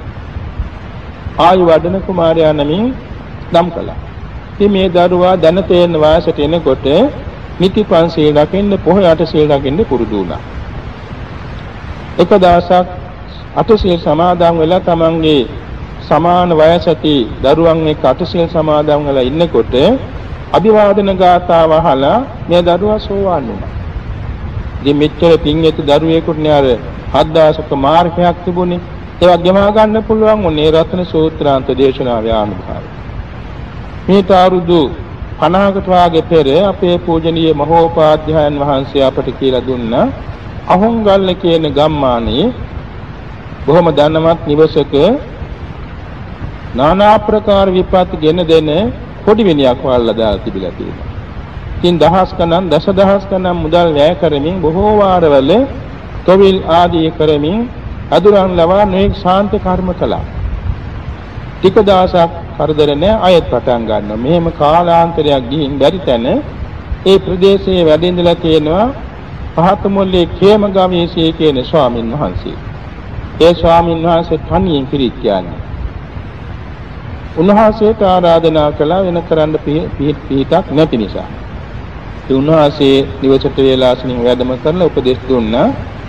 [SPEAKER 1] ආයු වඩන කුමාරයා නමින් නම් කළා. ඉතින් මේ දරුවා දැන තේන වයසට එනකොට නිති පන්සිල් රකින්න පොහොය අටසිල් රකින්න පුරුදු වුණා. එක දවසක් අටසිල් සමාදන් වෙලා තමන්ගේ සමාන වයස ඇති දරුවන් එක්ක අටසිල් සමාදන් වෙලා ඉන්නකොට අභිවාදන ගාථාව අහලා මේ දරුවා සෝවාන් වුණා. ඉතින් මෙච්චර පින් ඇති දරුවෙකුට නේ අර හත්දාසක මාර්ගයක් තිබුණේ. ඒවා ගෙවා ගන්න පුළුවන් මොනේ රත්න සූත්‍රාන්ත දේශනාවේ ආනුභාවය. මේ තාරුදු පනහකට වාගේ පෙර අපේ පූජනීය මහෝපාධ්‍යයන් වහන්සේ අපට කියලා දුන්නා අහුංගල්ල කියන ගම්මානයේ බොහොම ධනවත් නිවසක নানা ආකාර විපත් ගෙන දෙන පොඩි වෙනියක් වල්ලා දාලා තිබිලා තියෙනවා. ඉතින් දහස් ගණන් දසදහස් ගණන් මුදල් වැය කරමින් බොහෝ වාරවල තොවිල් ආදී කරමින් අදුරන් ලවා නොඑක් ශාන්ත කර්ම කළා. ටික දවසක් කරදර නැ ආයෙත් පටන් ගන්නවා. මෙහෙම කාලාන්තරයක් ගිහින් බැරි තැන ඒ ප්‍රදේශයේ වැඩ ඉඳලා තියෙනවා පහත මොල්ලේ කේමගමීසී කියන ස්වාමින් වහන්සේ. ඒ ස්වාමින් වහන්සේ තනියෙන් පිරිත් කියන්නේ. උන්වහන්සේට ආරාධනා කළා වෙන කරන්න පිහිටක් නැති නිසා. ඒ උන්වහන්සේ නිවසට වේලාසනින් වැඩම කරලා උපදෙස් දුන්නා.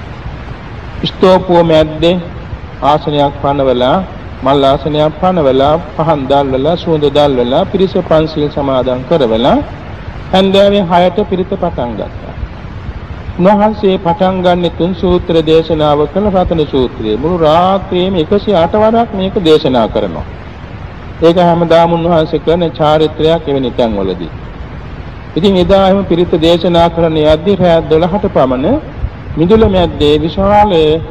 [SPEAKER 1] ස්තෝපුව මැද්දේ ආසනයක් පනවලා මල් ආසනයක් පනවලා පහන් දැල්වලා සුවඳ දැල්වලා පිරිස පන්සිල් සමාදන් කරවලා හන්දෑවේ හයට පිරිත පටන් ගත්තා. උන්වහන්සේ පටන් ගන්න තුන් සූත්‍ර දේශනාව කළ රතන සූත්‍රයේ මුළු රාත්‍රියේම එකසිය අට වරක් මේක දේශනා කරනවා. ඒක හැමදාම උන්වහන්සේ කරන චාරිත්‍රයක් එවැනි තැන්වලදී. ඉතින් එදා එහෙම පිරිත දේශනා කරන යද්දී රාත් දොළහට පමණ මිදුල මැද්දේ විශාල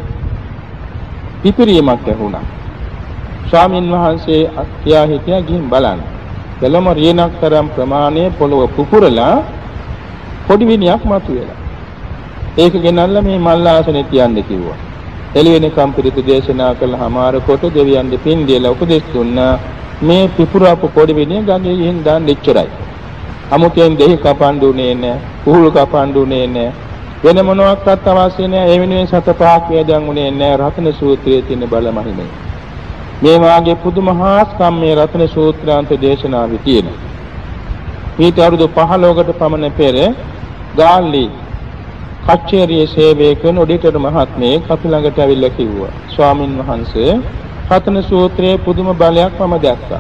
[SPEAKER 1] පිපිරීමක් ඇහුණා. ස්වාමින් වහන්සේ අත්‍යා හිටියා ගිහින් බලන්න. දෙලම රියනක් තරම් ප්‍රමාණයේ පොළව පුපුරලා පොඩි විනියක් මතුවෙලා. ඒක ගෙනල්ලා මේ මල් ආසනේ තියන්න කිව්වා. එළිවෙනකම් පිරිත දේශනා කළාම ආරකොට දෙවියන් දෙපින් දීලා උපදෙස් දුන්නා මේ පිපුරාපු පොඩි විනිය ගඟේ ගිහින් දාන්න ඉච්චරයි. අමුතෙන් දෙහි කපන්ඩුනේ නැහැ, කුහුළු කපන්ඩුනේ නැහැ. වෙන මොනවාක්වත් අවශ්‍ය නැහැ. ඒ වෙනුවෙන් සත පහක් වේදන් උනේ නැහැ. රතන සූත්‍රයේ තියෙන බලමහිමයි. මේ වාගේ පුදුමහාස්කම් මේ රතන සූත්‍රාන්ත දේශනාවේ තියෙනවා. ඊට අවුරුදු පහළොවකට පමණ පෙර ගාල්ලි කච්චේරියේ සේවය කරන ඔඩිටර් මහත්මයෙක් අපි ළඟට ඇවිල්ලා කිව්වා ස්වාමින් වහන්සේ රතන සූත්‍රයේ පුදුම බලයක් මම දැක්කා.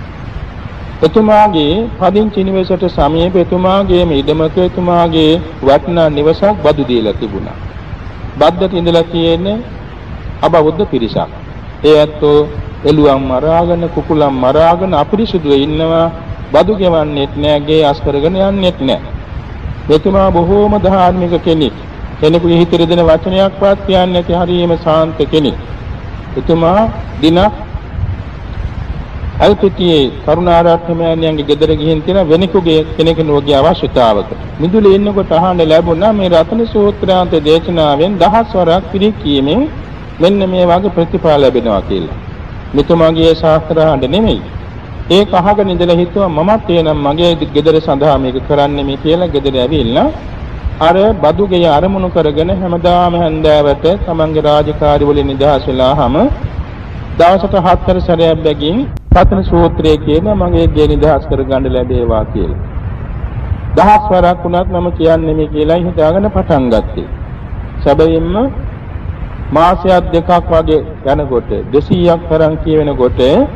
[SPEAKER 1] එතුමාගේ පදිංචි නිවසට සමීප එතුමාගේ ඉඩමක එතුමාගේ වටිනා නිවසක් බදු දීලා තිබුණා. බද්දට ඉඳලා තියෙන්නේ අබෞද්ධ පිරිසක්. ඒ ඇත්තෝ එළුවන් මරාගෙන කුකුලන් මරාගෙන අපිරිසුදුව ඉන්නවා. බදු ගෙවන්නෙත් නෑ, ගේ අස් කරගෙන යන්නෙත් නෑ. එතුමා බොහෝම ධාර්මික කෙනෙක්. කෙනෙකුගේ හිතේ දෙන වචනයක්වත් කියන්නේ නැති හරියම ශාන්ත කෙනෙක්. එතුමා දින අල්පිටියේ කරුණාරත්නමයන්ගේ ගෙදර ගිහින් තියෙන වෙනිකුගේ කෙනෙකුගේ අවශ්‍යතාවක මිදුලේ ඉන්නකොට අහන්න ලැබුණා මේ රතන සූත්‍රාන්ත දේශනාවෙන් දහස් වරක් පිළිකීමෙන් මෙන්න මේ වගේ ප්‍රතිඵල ලැබෙනවා කියලා. මෙතුමාගේ ශාස්ත්‍රහඬ නෙමෙයි. ඒක අහගෙන ඉඳලා හිතුවා මමත් එනම් මගේ ගෙදර සඳහා මේක කරන්නේ මේ කියලා ගෙදර ඇවිල්ලා අර බදුගේ අරමුණු කරගෙන හැමදාම හැන්දෑවට තමන්ගේ රාජකාරි වලින් නිදහස් වෙලාම දවසට හතර සැරයක් බැගින් රතන සූත්‍රයේ කියන මගේ ගේ නිදහස් කරගන්න ලැබේවා කියලා. දහස් වරක් වුණත් මම කියන්නේ මේ කියලා හිතාගෙන පටන් ගත්තේ. සැබවින්ම මාසයක් දෙකක් වගේ යනකොට දෙසීයක් තරම් කියවෙනකොට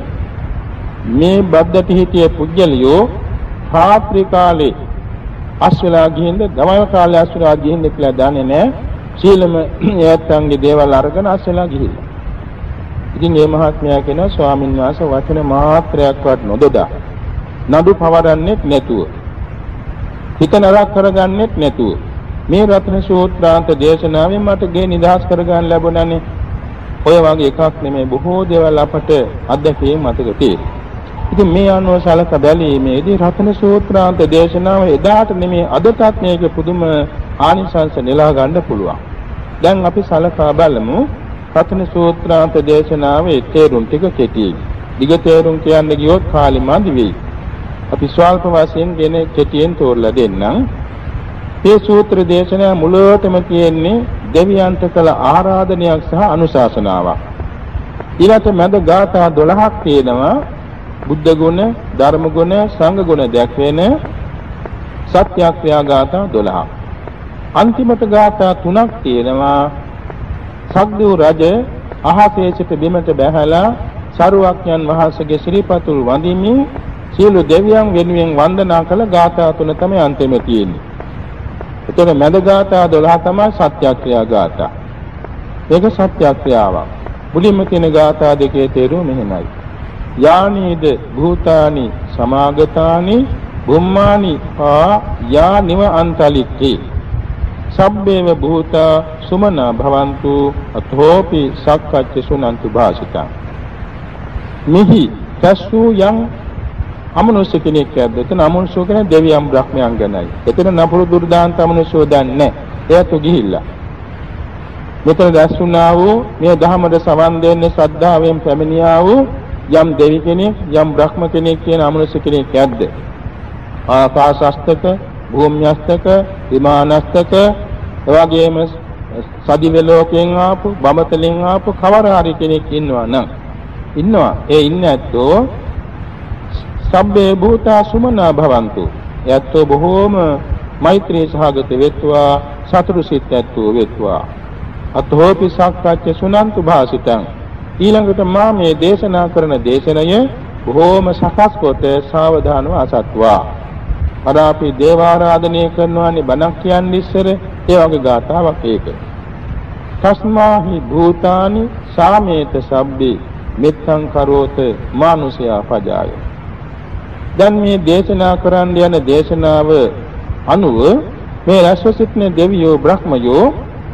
[SPEAKER 1] මේ බද්දට හිටියේ පුජ්‍යලියෝ රාත්‍රී කාලේ අස්වලා ගිහින්ද දවල් කාලේ අස්වලා ගිහින්ද කියලා දන්නේ නැහැ. සීලම යත්තන්ගේ දේවල් අරගෙන අස්වලා ගිහිල්ලා. ඉතින් මේ මහත්මයා කියනවා ස්වාමීන් වහන්සේ වචන මාත්‍රයක්වත් නොදොඩා නඩු පවරන්නෙත් නැතුව හිත නරක කරගන්නෙත් නැතුව මේ රත්න සූත්‍රාන්ත දේශනාවෙන් මට ගේ නිදහස් කරගන්න ලැබුණානේ. ඔය වගේ එකක් නෙමෙයි බොහෝ දේවල් අපට අත්දැකීම් මතක තියෙනවා. ඉතින් මේ අනුව සලක බැලීමේදී රත්න සූත්‍රාන්ත දේශනාව එදාට නෙමෙයි අදටත් මේක පුදුම ආනිසංස නෙලා ගන්න පුළුවන්. දැන් අපි සලකා බලමු රත්න සූත්‍රාන්ත දේශනාවේ තේරුම් ටික කෙටියි. දිග තේරුම් කියන්න ගියොත් කාලෙ මදි වෙයි. අපි ස්වල්ප වශයෙන් ගෙන කෙටියෙන් තෝරලා දෙන්නම්. මේ සූත්‍ර දේශනාව මුලටම කියන්නේ දෙවියන්ට කළ ආරාධනයක් සහ අනුශාසනාවක්. ඊළඟට මැද ගාථා දොළහක් තියෙනවා. බුද්ධ ගුණ, ධර්ම ගුණ, සංඝ ගුණ දැක්වෙන සත්‍යක්‍රියා ගාථා දොළහක්. අන්තිමට ගාථා තුනක් තියෙනවා. සක්දු රජ අහසේ සිට බිමට බැහැලා සරුවක්ඥන් වහන්සේගේ ශ්‍රීපතුල් වඳිමින් සියලු දෙවියන් වෙනුවෙන් වන්දනා කළ ගාථා තුන තමයි අන්තිම තියෙන්නේ. එතන මැද ගාථා දොළහ තමයි සත්‍යක්‍රියා ගාථා. ඒක සත්‍යක්‍රියාවක්. මුලින්ම තියෙන ගාථා දෙකේ තේරුම මෙහෙමයි. යානීද භූතානි සමාගතානි බුම්මානි ආ යා නිව අන්තලික්ඛි සබ්බේව භූතා සුමනා භවන්තු අතෝපි සක්කච්ච සුනන්තු භාසිතං. මිහි කස්සු යම් අමනුෂ්‍ය කෙනෙක් යද්ද එතන අමනුෂ්‍ය කෙනෙක් දෙවියන් බ්‍රහ්මයන් ගැනයි. එතන නපුරු දුර්දාන්ත අමනුෂ්‍යෝ දන්නේ එයාට ගිහිල්ලා මෙතන දැස්සුනා වූ මේ ධහමද සවන් දෙන්නේ ශ්‍රද්ධාවෙන් පැමිණියා වූ යම් දෙවි කෙනෙක් යම් බ්‍රහ්ම කෙනෙක් කියන අමනුෂ්‍ය කෙනෙක් යද්ද ආකාශස්තක භූම්‍යස්තක විමානස්තක එවැගේම සදිව ලෝකයෙන් ආපු බඹතලෙන් ආපු කවර හරි කෙනෙක් ඉන්නවා නම් ඉන්නවා ඒ ඉන්නේ ඇත්තෝ සබ්බේ භූතා සුමනා භවන්තු. යැත්තෝ බොහෝම මෛත්‍රී සහගත වෙත්වා සතුරු සිත් ඇත්තෝ වෙත්වා. අතෝපි සක්කච්ච සුනන්තු භාසිතං. ඊළඟට මා මේ දේශනා කරන දේශනය බොහෝම සකස් කොට සාවධානව අසත්වා. අර අපි දේවාරාධනය කරනවානේ බණක් කියන්නේ ඉස්සර ඒ වගේ ගාථාවක් ඒක. තස්මාහි භූතානි සාමේත සබ්බේ මෙත්තං කරෝත මානුෂයා පජාය. දැන් මේ දේශනා කරන්න යන දේශනාව අනුව මේ රැස්ව සිටින දෙවියෝ බ්‍රහ්මයෝ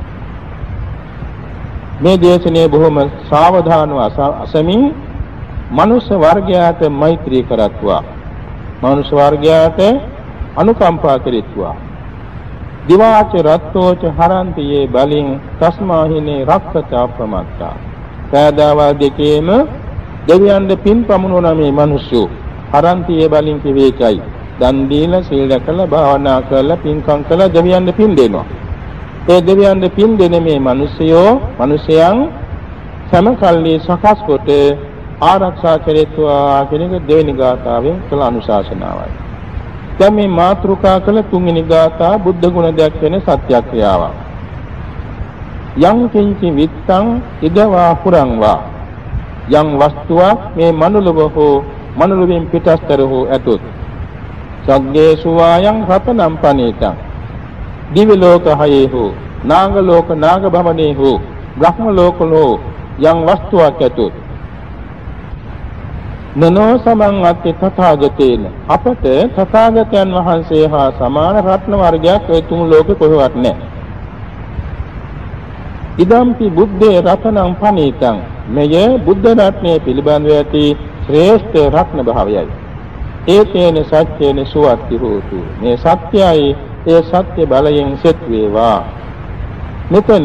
[SPEAKER 1] මේ දේශනේ බොහොම සාවධානව අසමින් මනුෂ්‍ය වර්ගයාට මෛත්‍රී කරත්වා. මනුෂ්‍ය වර්ගයාට අනුකම්පා කෙරෙත්වා. දිවාච රත්තෝච හරන්තියේ බලින් තස්මාහිනේ රක්කත අප්‍රමත්තා. සෑදාවල් දෙකේම දෙවියන්ගේ පින් පමුණුවන මේ මිනිස්සු හරන්තියේ බලින් කිවේකයි. දන් දීලා සීල රැකලා භාවනා කරලා පින්කම් කළා දෙවියන්ගේ පින් දෙනවා. ඒ දෙවියන්ගේ පින් දෙන මේ මිනිස්සයෝ මිනිසයන් සමකල්ලි සකස් කොට ආරක්ෂා කෙරෙත්වා කියන එක දෙවෙනි ගාථාවෙන් කළ අනුශාසනාවයි. දැන් මේ මාතෘකා කළ තුන්වෙනි ගාථා බුද්ධ ගුණ දැක්වෙන සත්‍යක්‍රියාවක්. යං කිංචි විත්තං ඉදවා පුරංවා යම් වස්තුවක් මේ මනුලව හෝ මනුලවෙන් පිටස්තර හෝ ඇතොත් සග්ගේසු වායං රතනම් පනේතං දිව්‍ය ලෝක හයේ හෝ නාග ලෝක නාග භවනේ හෝ බ්‍රහ්ම ලෝකලෝ යම් වස්තුවක් ඇතොත් නනෝ සමං අත්ති තථාගතේන අපට තථාගතයන් වහන්සේ හා සමාන රත්න වර්ගයක් ඒ තුන් ලෝකේ කොහෙවත් නැහැ. ඉදම්පි බුද්ධේ රතනං පනීතං මෙය බුද්ධ රත්නයේ පිළිබඳව ඇති ශ්‍රේෂ්ඨ රත්න භාවයයි. ඒකේන සත්‍යේන සුවත්ති හෝතු. මේ සත්‍යයි ඒ සත්‍ය බලයෙන් සෙත් වේවා. මෙතන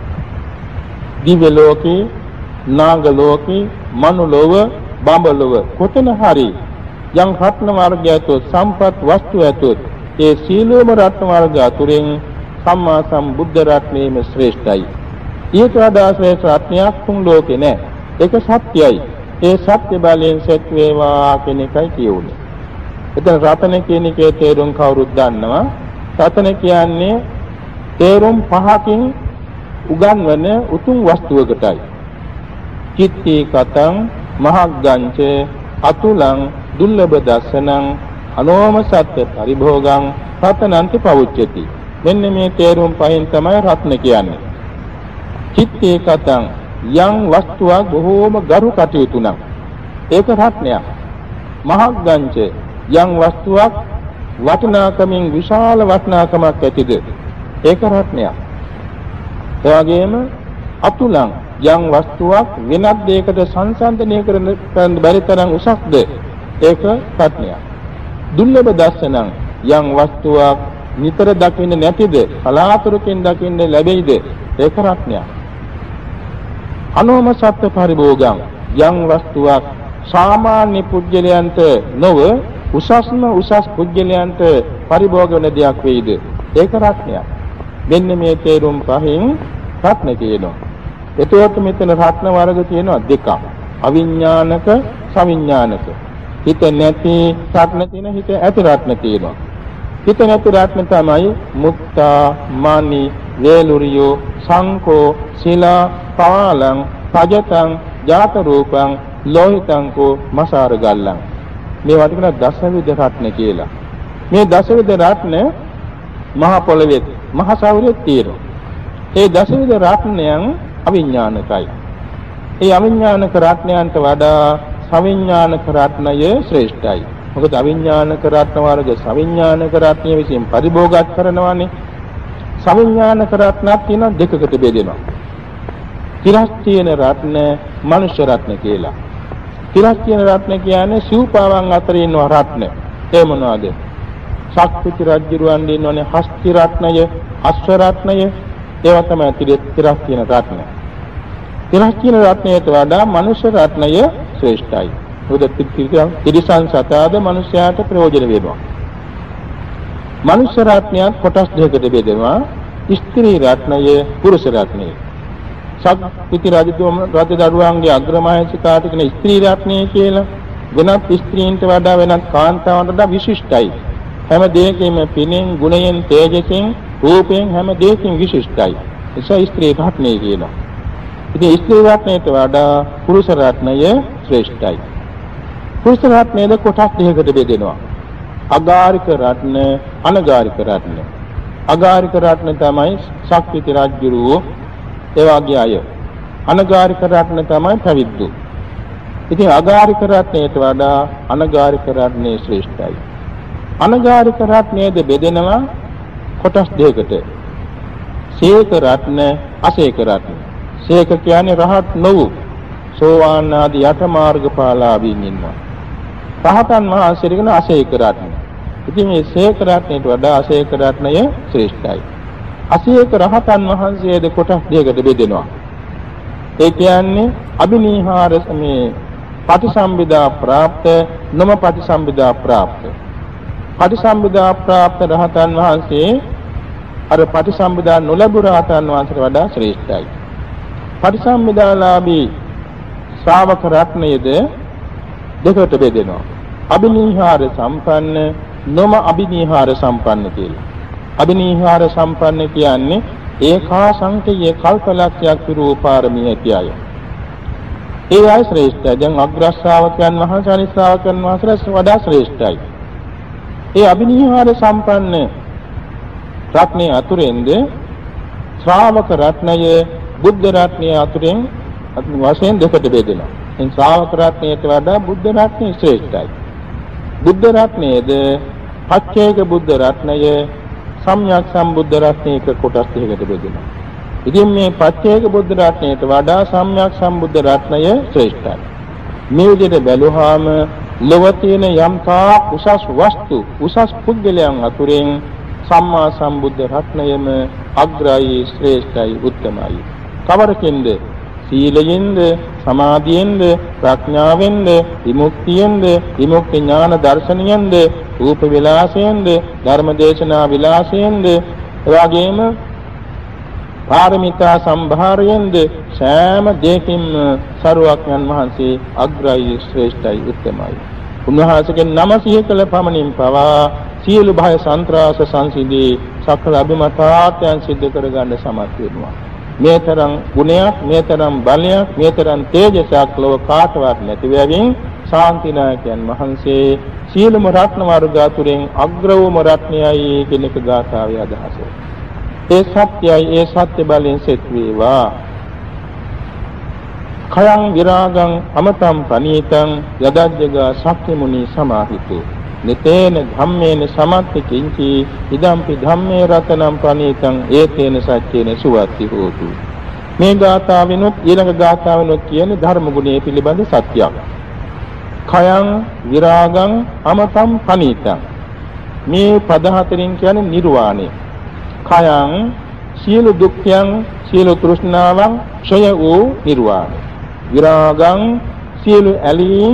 [SPEAKER 1] දිව්‍ය ලෝකේ, නාග ලෝකේ, මනුලොව, බඹලොව කොතන හරි යම් රත්න මාර්ගයත් සම්පත් වස්තු ඇතොත් ඒ සීලෝම රත්න මාර්ග අතුරෙන් සම්මා සම්බුද්ධ රත්නයේම ශ්‍රේෂ්ඨයි. ඊට වඩා ශ්‍රේෂ්ඨ රත්නයක් තුන් ලෝකේ නැහැ. ඒක සත්‍යයි. ඒ සත්‍ය බලයෙන් සෙත් වේවා කියන එකයි කියුනේ. එතන රතන කියන එකේ තේරුම් කවුරුත් දන්නවා. රතන කියන්නේ තේරුම් පහකින් උගන්වන උතුම් වස්තුවකටයි. චිත්ති කතං මහග්ගංච අතුලං දුර්ලභ දස්සනං අනෝම සත්‍ය පරිභෝගං රතනන්ති පවුච්චති. මෙන්න මේ තේරුම් පහෙන් තමයි රත්න කියන්නේ. චිත්ති කතං යම් වස්තුවක් බොහෝම ගරු කටයුතු නම් ඒක රත්නයක්. මහග්ගංච යම් වස්තුවක් වටිනාකමින් විශාල වටිනාකමක් ඇතිද ඒක රත්නයක්. ඒ වගේම අතුලං යම් වස්තුවක් වෙනත් දෙයකට සංසන්දනය කරන්න බැරි තරම් උසස්ද ඒක රත්නයක්. දුර්ලභ දස්සනං යම් වස්තුවක් නිතර දකින්න නැතිද කලාතුරකින් දකින්න ලැබෙයිද ඒක රත්නයක්. අනෝම සත්‍ය පරිභෝගං යම් වස්තුවක් සාමාන්‍ය පුජ්‍යලයන්ට නොව උසස්ම උසස් පුජ්‍යලයන්ට පරිභෝග වෙන දෙයක් වෙයිද ඒක රත්නයක්. මෙන්න මේ තේරුම් පහෙන් රත්න කියනවා. එතකොට මෙතන රත්න වර්ග තියෙනවා දෙකක්. අවිඥානික, සවිඥානික. හිත නැති රත්න තියෙන, හිත ඇති රත්න තියෙනවා. හිත නැති රත්න තමයි මුත්තා, මානි, වේලුරියෝ, සංකෝ, සීලා, පාලං, පජතං, ජාත රූපං, ලෝහිතංකෝ, මසාර ගල්ලං. මේවට කියන දසවිධ රත්න කියලා. මේ දසවිධ රත්න මහ පොළවේ මහ සාගරයේ තියෙනවා. ඒ දසවිධ රත්නයන් අවිඥානිකයි. ඒ අවිඥානික රත්නයන්ට වඩා සවිඥානික රත්නය ශ්‍රේෂ්ඨයි. මොකද අවිඥානික රත්න වර්ග සවිඥානික රත්නය විසින් පරිභෝගත් කරනවානේ. සවිඥානික රත්නත් තියෙන දෙකකට බෙදෙනවා. තිරස් තියෙන රත්න මනුෂ්‍ය රත්න කියලා. තිරස් තියෙන රත්න කියන්නේ සිව්පාවන් අතරේ ඉන්න රත්න. ඒ මොනවාද? ශක්ති රජුරුවන් දිනවනේ හස්ති රත්නය, අශ්ව රත්නය, ඒවා තමයි තිරස් තියෙන රත්න. තිරස් තියෙන රත්නයට වඩා මනුෂ්‍ය රත්නය ශ්‍රේෂ්ඨයි. මොකද තිරිසන් සතාද මනුෂ්‍යයාට ප්‍රයෝජන වෙනවා. මනුෂ්‍ය රත්නයත් කොටස් දෙකකට බෙදෙනවා. ස්ත්‍රී රත්නය, පුරුෂ රත්නය. ශක්ති රජදරුවන්ගේ අග්‍රමහේසිකාට කියන ස්ත්‍රී රත්නය කියලා වෙනත් ස්ත්‍රීන්ට වඩා වෙනත් කාන්තාවන්ට වඩා විශිෂ්ටයි. හැම දෙයකින්ම පිනෙන්, ගුණයෙන්, තේජයෙන්, රූපයෙන් හැම දෙයකින් විශිෂ්ටයි. ඒ ස්ත්‍රී රත්නය කියනවා. ඉතින් ස්ත්‍රී රත්නයට වඩා පුරුෂ රත්නය ශ්‍රේෂ්ඨයි. පුරුෂ රත්නයද කොටස් දෙකකට බෙදෙනවා. අගාරික රත්න, අනගාරික රත්න. අගාරික රත්න තමයි ශක්ති රජුරුවෝ ඒ වගේ අය. අනගාරික රත්න තමයි පැවිද්දු. ඉතින් අගාරික රත්නයට වඩා අනගාරික රත්නය ශ්‍රේෂ්ඨයි. අනගාරික රත්නයේද බෙදෙනවා කොටස් දෙකකට. සීක රත්න, අසීක රත්න. සීක කියන්නේ රහත් නොවු සෝවාන් ආදී යත මාර්ගඵලාභීන් ඉන්නවා. රහතන් වහන්සේට කියන අසීක රත්න. ඉතින් මේ සීක රත්නයට වඩා අසීක රත්නය ශ්‍රේෂ්ඨයි. අසීක රහතන් වහන්සේද කොටස් දෙකකට බෙදෙනවා. ඒ කියන්නේ අබිනීහාර මේ පටිසම්භිදා ප්‍රාප්ත, නම පටිසම්භිදා ප්‍රාප්ත. පටිසම්භිදා ප්‍රාප්ත රහතන් වහන්සේ අර පටිසම්භිදා නොලැබු රහතන් වහන්සේට වඩා ශ්‍රේෂ්ඨයි. පටිසම්භිදාලාභී ශ්‍රාවක රත්නයේද දෙකට බෙදෙනවා. අබිනීහාර සම්පන්න, නොම අබිනීහාර සම්පන්න කියලා. අබිනීහාර සම්පන්න කියන්නේ ඒකා සංකේය කල්පලක්ෂයක් පිරූ පාරමී ඇති අය. ඒ අය ශ්‍රේෂ්ඨයි. දැන් අග්‍ර ශ්‍රාවකයන් වහන්සේ අනිත් ශ්‍රාවකයන් වහන්සේට වඩා ශ්‍රේෂ්ඨයි. ඒ අබිනීහාර සම්පන්න රත්නයේ අතුරෙන්ද ශ්‍රාවක රත්නය බුද්ධ රත්නයේ අතුරෙන් වශයෙන් දෙකට බෙදෙනවා. එන් ශ්‍රාවක රත්නයට වඩා බුද්ධ රත්නය ශ්‍රේෂ්ඨයි. බුද්ධ රත්නයේද පච්චේක බුද්ධ රත්නය, සම්්‍යක් සම්බුද්ධ රත්නයක කොටස් දෙකකට බෙදෙනවා. ඉතින් මේ පච්චේක බුද්ධ රත්නයට වඩා සම්්‍යක් සම්බුද්ධ රත්නය ශ්‍රේෂ්ඨයි. මේ විදිහට බැලුවාම ලොව තියෙන යම් තා උසස් වස්තු උසස් පුද්ගලයන් අතුරෙන් සම්මා සම්බුද්ධ රත්නයම අග්‍රයි ශ්‍රේෂ්ඨයි උත්තමයි. කවරකින්ද? සීලයෙන්ද, සමාධියෙන්ද, ප්‍රඥාවෙන්ද, විමුක්තියෙන්ද, විමුක්ති ඥාන දර්ශනයෙන්ද, රූප විලාසයෙන්ද, ධර්ම දේශනා විලාසයෙන්ද, එවාගෙම පාරමිතා සම්භාරයෙන්ද සෑම දෙයකින්ම සරුවක්ඥන් වහන්සේ අග්‍රයි ශ්‍රේෂ්ඨයි උත්තමයි. උන්වහන්සේගේ නම සිහි කළ පමණින් පවා සියලු භය සන්ත්‍රාස සංසිඳී සකල අභිමතාර්ථයන් සිද්ධ කරගන්න සමත් වෙනවා. මේ තරම් ගුණයක්, මේ තරම් බලයක්, මේ තරම් තේජසක් ලොව කාටවත් නැති වෙමින් ශාන්තිනායකයන් වහන්සේ සියලුම රත්න වර්ග අතුරෙන් අග්‍ර වූම රත්නයයි කියන එක ගාථාවේ අදහස. ඒ සත්‍යයි, ඒ සත්‍ය බලෙන් සෙත් වේවා. khයං විරාගං අමතං ප්‍රණීතං යදජ්ජගා ශක්ති මුනි සමාහිතෝ නිතේන ධම්මේන සමත්ති කිංචි ඉදම්පි ධම්මේ රතනම් ප්‍රණීතං ඒතේන සච්චේන සුවත්ති හෝතු. මේ ගාථාවෙනොත් ඊළඟ ගාථාවෙනොත් කියන්නේ ධර්ම ගුණය පිළිබඳ සත්‍යයක්. khයං විරාගං අමතං ප්‍රණීතං, මේ පද හතරින් කියන්නේ නිර්වාණය. khයං සියලු දුක්ඛයන්, සියලු තෘෂ්ණාවන් ක්ෂය වූ නිර්වාණය. විරාගං සියලු ඇලීම්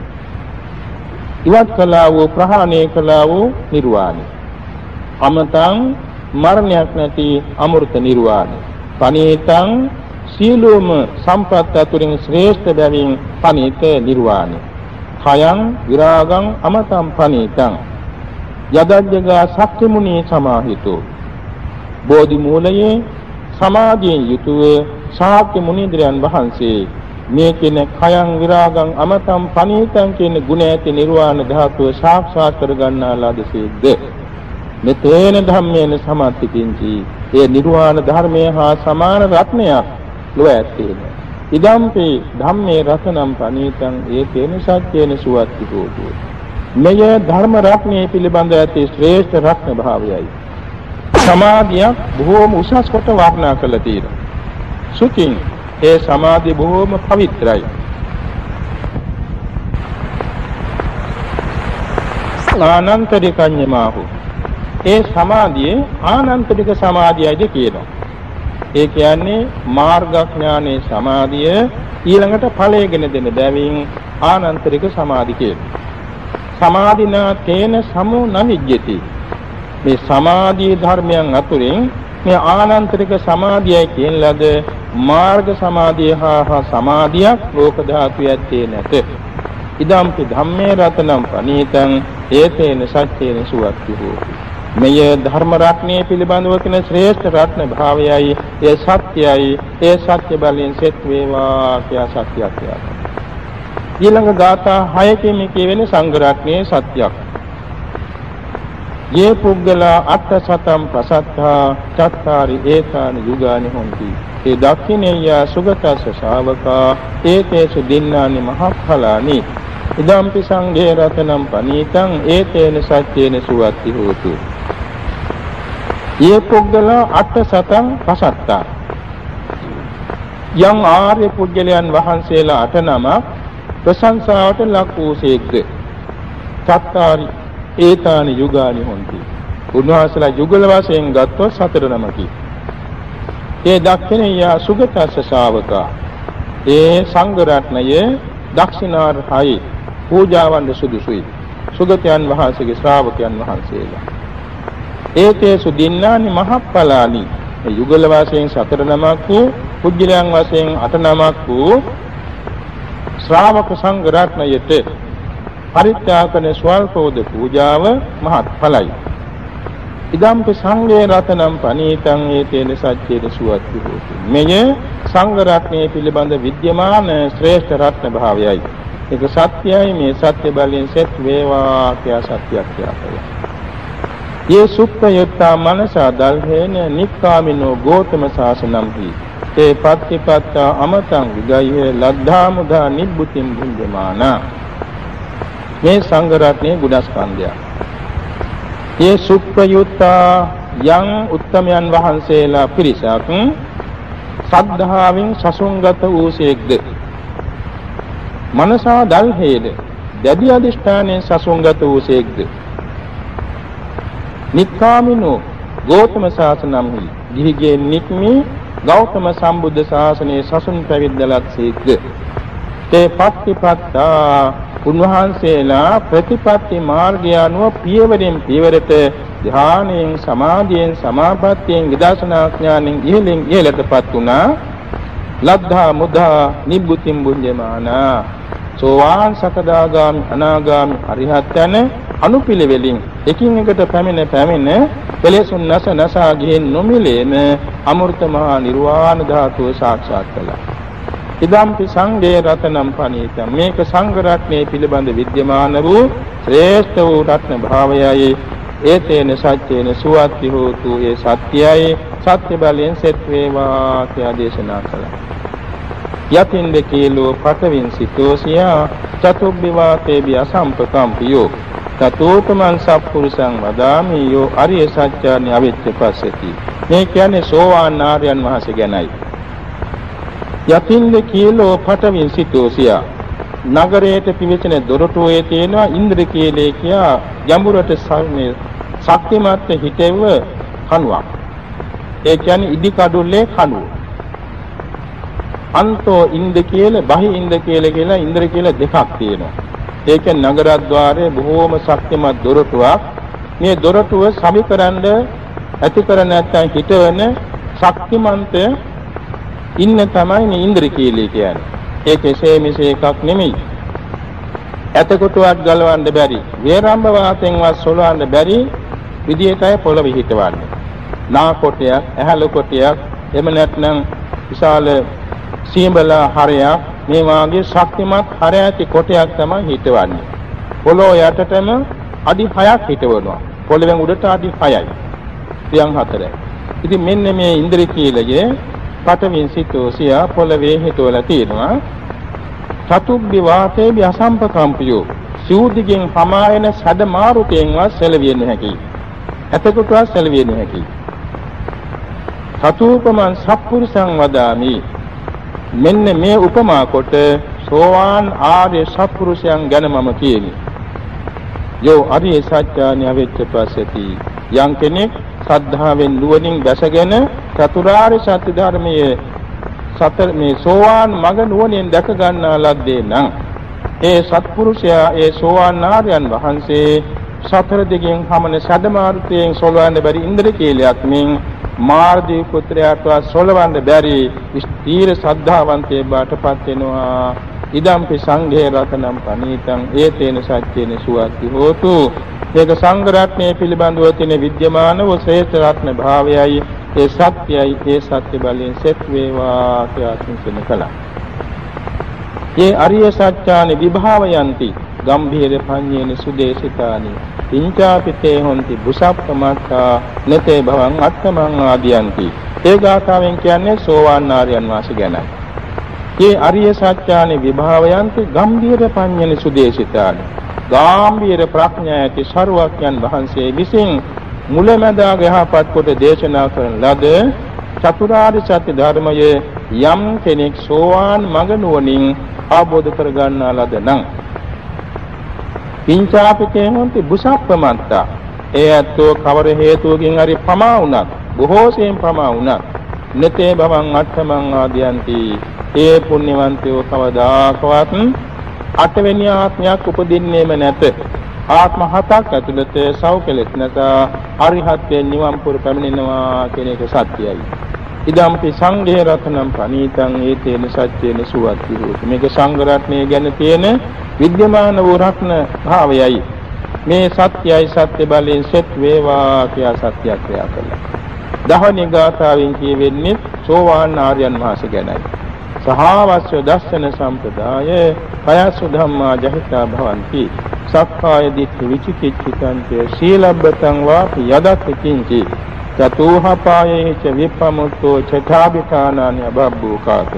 [SPEAKER 1] ඉවත් කළා වූ, ප්‍රහාණය කළා වූ නිර්වාණය. අමතං මරණයක් නැති අමෘත නිර්වාණය. පනීතං සියලුම සම්පත් අතුරින් ශ්‍රේෂ්ඨ බැවින් පනීත නිර්වාණය. khයං විරාගං අමතං පනීතං යදජ්ජගා ශක්ති මුනි සමාහිතෝ. බෝධි මූලයේ සමාධියෙන් යුතුව ශාක්‍ය මුනිඳුරයන් වහන්සේ මේ කියන khයං විරාගං අමතං පනීතං කියන ගුණ ඇති නිර්වාණ ධාතුව සාක්ෂාත් කර ගන්නා ලදසේද මෙතේන ධම්මේන සමත්තිකින්චි. ඒ නිර්වාණ ධර්මයේ හා සමාන රත්නයක් ලොව ඇත්තේ. ඉදම්පි ධම්මේ රතනම් පනීතං ඒකේන සත්‍යේන සුවත්ති හෝතු. මෙය ධර්ම රත්නයේ පිළිබඳ ඇති ශ්‍රේෂ්ඨ රත්න භාවයයි. සමාධියක් බොහෝම උසස් කොට වර්ණනා කළ තියෙනවා. සුඛින් ඒ සමාධිය බොහෝම පවිත්‍රායි. ආනන්තරිකඤ්ඤමාහු, ඒ සමාධියේ ආනන්තරික සමාධියයිද කියනවා. ඒ කියන්නේ මාර්ගඥානයේ සමාධිය ඊළඟට ඵලයගෙන දෙන බැවින් ආනන්තරික සමාධි කියනවා. සමාධිනා තේන සමෝ නවිජ්ජති. මේ සමාධි ධර්මයන් අතුරින් මේ ආනන්තරික සමාධියයි කියන ලද මාර්ග සමාධිය හා සමාධියක් ලෝක ධාතුවේ ඇත්තේ නැත. ඉදම්පි ධම්මේ රතනම් ප්‍රණීතං ඒතේන සච්චේන සුවත්ති හෝති. මෙය ධර්ම රත්නයේ පිළිබඳව කියන ශ්‍රේෂ්ඨ රත්න භාවයයි. ඒ සත්‍යයි. ඒ සත්‍ය බලයෙන් සෙත් වේවා කියා සත්‍යයක් කියනවා. ඊළඟ ගාථා හයකින් මේ කියවෙන සංඝ රත්නයේ සත්‍යයක්. ये पुग्गला अट्ठ सतम प्रसत्ता चत्तारि एतानि युगानि होन्ति ते दक्षिणेय सुगतस्य शावका एतेषु दिन्नानि महफलानि इदम्पि संघे रत्नं पनीतं एतेन सत्येन सुवत्ति होतु. ये पुग्गला अट्ठ सतम प्रसत्ता, යම් ආර්ය පුද්ගලයන් වහන්සේලා අට නමක් ප්‍රශංසාවට ලක් වූසේක්ද. චත්තාරි ඒතානි යුගානි හොන්ති. උන්වහන්සේලා යුගල වශයෙන් ගත්තොත් සතර නමකි. ඒ දක්ෂිනීය සුගතස්ස ශාවකා, ඒ සංඝ රත්නයේ දක්ෂිනාර්හයි පූජාවන්ද සුදුසුයි. සුගතයන් වහන්සේගේ ශ්‍රාවකයන් වහන්සේලා. ඒකේසු දින්නානි මහප්පලානි, ඒ යුගල වශයෙන් සතර නමක් වූ, පුජ්‍යලයන් වශයෙන් අට නමක් වූ ශ්‍රාවක සංඝ රත්නයට පරිත්‍යාගන ස්වල්පෝද පූජාව මහත් ඵලයි. ඉදම්පි සංඝේ රතනම් පනීතං ඒතේන සච්චේන සුවත්ති හෝති. මෙය සංඝ රත්නයේ පිළිබඳ විද්‍යමාන ශ්‍රේෂ්ඨ රත්න භාවයයි. ඒක සත්‍යයි. මේ සත්‍ය බලයෙන් සෙත් වේවා කියා සත්‍යයක් කියනවා. ये සුප්පයත්තා මනසා දල්හේන නික්කාමිනෝ ගෝතම ශාසනම් හි තේ පත්තිපත්තා අමතං විගය්‍ය ලද්ධා මුදා නිබ්බුතිම් භුඤ්ජමානා. මේ සංඝ රත්නයේ ගුණස්කන්ධය. මේ සුප්පයුත්තා යම් උත්තමයන් වහන්සේලා පිරිසක් සද්ධාවෙන් සසුන්ගත වූසේක්ද, මනසා දල්හේද දැඩි අධිෂ්ඨානයෙන් සසුන්ගත වූසේක්ද නික්කාමිනෝ ගෞතම ශාසනම්හි ගිහිගේ නික්මී ගෞතම සම්බුද්ධ ශාසනයේ සසුන් පැවිද්දලත්සේක්ද තේ පත්තිපත්තා උන්වහන්සේලා ප්‍රතිපත්ති මාර්ගය අනුව පියවරෙන් පියවරට ධ්‍යානයෙන් සමාධියෙන් සමාපත්තියෙන් විදර්ශනා ඥානෙන් ඉහළින් ඉහළටපත් වුණා ලද්ධා මුද්ධා නිබ්බුතිම් බුඤ්ජමානා සෝවාන් සකදාගාමි අනාගාමි අරිහත් යන අනුපිළිවෙලින් එකින් එකට පැමිණ පැමිණ කෙලෙසුන් නැස නැසා ගිහින් නොමිලේම අමෘත මහා නිර්වාණ ධාතුව සාක්ෂාත් කළා. ඉදම්පි සංඝේ රතනම් පනීතම් මේක සංඝ රත්නයේ පිළිබඳ විද්‍යමාන වූ ශ්‍රේෂ්ඨ වූ රත්න භාවයයි ඒතේන සත්‍යේන සුවත්ති හෝතු ඒ සත්‍යයයි සත්‍ය බලයෙන් සෙත් වේවා කියලා දේශනා කළා. යතින්ද කීලෝ පඨවින් සිතෝසියා චතුබ්බිවාතේ බි අසම්පකම්පියෝ තතෝතමන් සප්පුරුසං වදාමි යෝ අරිය සත්‍යානි අවිච්ඡ පස්සති. මේ කියන්නේ සෝවාන් ආර්යයන් වහන්සේ ගැනයි. යතින්ද කීලෝ පඨවින් සිතෝසියා නගරයට පිවිසෙන දොරටුවේ තියෙනවා ඉන්ද්‍රකීලේ කියා ගැඹුරට ශක්තිමත් හිතෙව කණුවක්. ඒ කියන්නේ ඉදි කඩුල්ලේ කණුව. අන්තෝ ඉන්ද කියලා බහි ඉන්ද කියලා කියලා ඉන්ද්‍ර කියලා දෙකක් තියෙනවා. ඒක නගරද්්වාරයේ බොහෝම ශක්තිමත් දොරටුවක්. මේ දොරටුව සමීකරන්න ඇති කර නැත්නම් හිතවන ශක්තිමන්ත ඉන්න තමයි මේ ඉන්ද්‍ර කියලා කියන්නේ. ඒක එසේ මෙසේ එකක් නෙමෙයි. ඇතකොටුවක් ගලවන්න බැරි, වේරම්භ වාතෙන්වත් සොලවන්න බැරි විදියටයි පොළව හිටවන්නේ. නා කොටයක්, ඇහැල කොටයක්, එහෙම නැත්නම් විශාල සීඹලා හරයක් මේ වාගේ ශක්තිමත් හර ඇති කොටයක් තමයි හිටවන්නේ. පොළොව යටටම අඩි හයක් හිටවනවා. පොළවෙන් උඩට අඩි හයයි. සියම් හතරයි. ඉතින් මෙන්න මේ ඉන්ද්‍ර කීලයේ පඨවින් සිතෝසියා පොළවේ හිටවලා තියෙනවා. චතුබ්බි වාතේබි අසම්පකම්පියෝ සිවුදිගෙන් හමායන සැඩ මාරුකයෙන්වත් සැලවිය නොහැකි. එතකොටවත් සැලවිය නොහැකි. සතුූපමන් සප්පුරුසං වදාමි මෙන්න මේ උපමා කොට සෝවාන් ආර්ය සත්පුරුෂයන් ගැන මම කියමි. යෝ අරිය සත්‍යානි අවිච්ඡ පස්සති යම් කෙනෙක් ශ්‍රද්ධාවෙන් නුවණින් දැසගෙන චතුරාර්ය සත්‍ය ධර්මයේ සතර මේ සෝවාන් මඟ නුවණින් දැක ගන්නා ලද්දේ නම් ඒ සත්පුරුෂයා ඒ සෝවාන් ආර්යයන් වහන්සේ සතර දිගෙන් හමන සදමාරුතයෙන් සොලවන්න බැරි ඉන්ද්‍ර කීලයක් මෙන් මාර්දී පුත්‍රයාට සොලවන්න බැරි ස්ථීර ශ්‍රද්ධාවන්තයෙක් බාටපත් වෙනවා. ඉදම්පි සංඝේ රතනම් පනීතං ඒතේන සත්‍යේන සුවත්ති හෝතු. ඒක සංඝ රත්නයේ පිළිබඳව තියෙන විද්‍යමාන වූ ශ්‍රේෂ්ඨ රත්න භාවයයි ඒ සත්‍යයි ඒ සත්‍ය බලයෙන් සෙත් වේවා කියලා සිතන කලා. ඒ අරිය සත්‍යානි විභාවයන්ති ගම්භීර පඤ්ඤේන සුදේශිතානි පින්චාපිතේ හොන්ති බුසප්පමත්තා නතේ භවං අත්තමං ආදියන්ති. ඒ ගාථාවෙන් කියන්නේ සෝවාන් ආර්යයන් වහන්සේ ගැනයි. මේ අරිය සත්‍යානි විභාවයන්ති ගම්භීර පඤ්ඤේන සුදේශිතානි ගාම්භීර ප්‍රඥා ඇති සරුවක්යන් වහන්සේ විසින් මුලැමැදාග යහපත් කොට දේශනා කරන ලද චතුරාර්ය සත්‍ය ධර්මයේ යම් කෙනෙක් සෝවාන් මඟ නුවණින් අවබෝධ කර ගන්නා ලද නම් පින්චාපිතේ හොන්ති බුසප්පමත්තා ඒ ඇත්තෝ කවර හේතුවකින් හරි පමා වුණත් බොහෝසෙන් පමා වුණත් නතේ භවං අට්ඨමං ආදියන්ති ඒ පුණ්‍යවන්තයෝ කවදාකවත් අටවෙනි ආත්මයක් උපදින්නේම නැත. ආත්ම හතක් ඇතුළත සෞඛලෙත් නැත අරිහත්යෙන් නිවන් පුර පැමිණෙනවා කියන එක සත්‍යයි. ඉදම්පි සංඝේ රත්නම් පනීතං ඒතේන සත්‍යේන සුවත්ති හෝති. මේක සංඝ රත්නයේ ගැන තියෙන විද්‍යමාන වූ රත්න භාවයයි. මේ සත්‍යයි සත්‍ය බලයෙන් සෙත් වේවා කියා සත්‍ය ක්‍රියා කළා. දහවනි ගාථාවෙන් කියවෙන්නේ සෝවාන් ආර්යයන් වහන්සේ ගැනයි. සහවස්ස දස්සන සම්පදාය පයසු ධම්මා ජහිතා භවಂತಿ සක්කාය දිට්ඨි විචිකිච්ඡිතං සීලබ්බතං වාපි යදත් කිංචි චතුහපායේ ච විප්පමුත්තෝ චථාபிතානානි අබබ්බෝකාතු.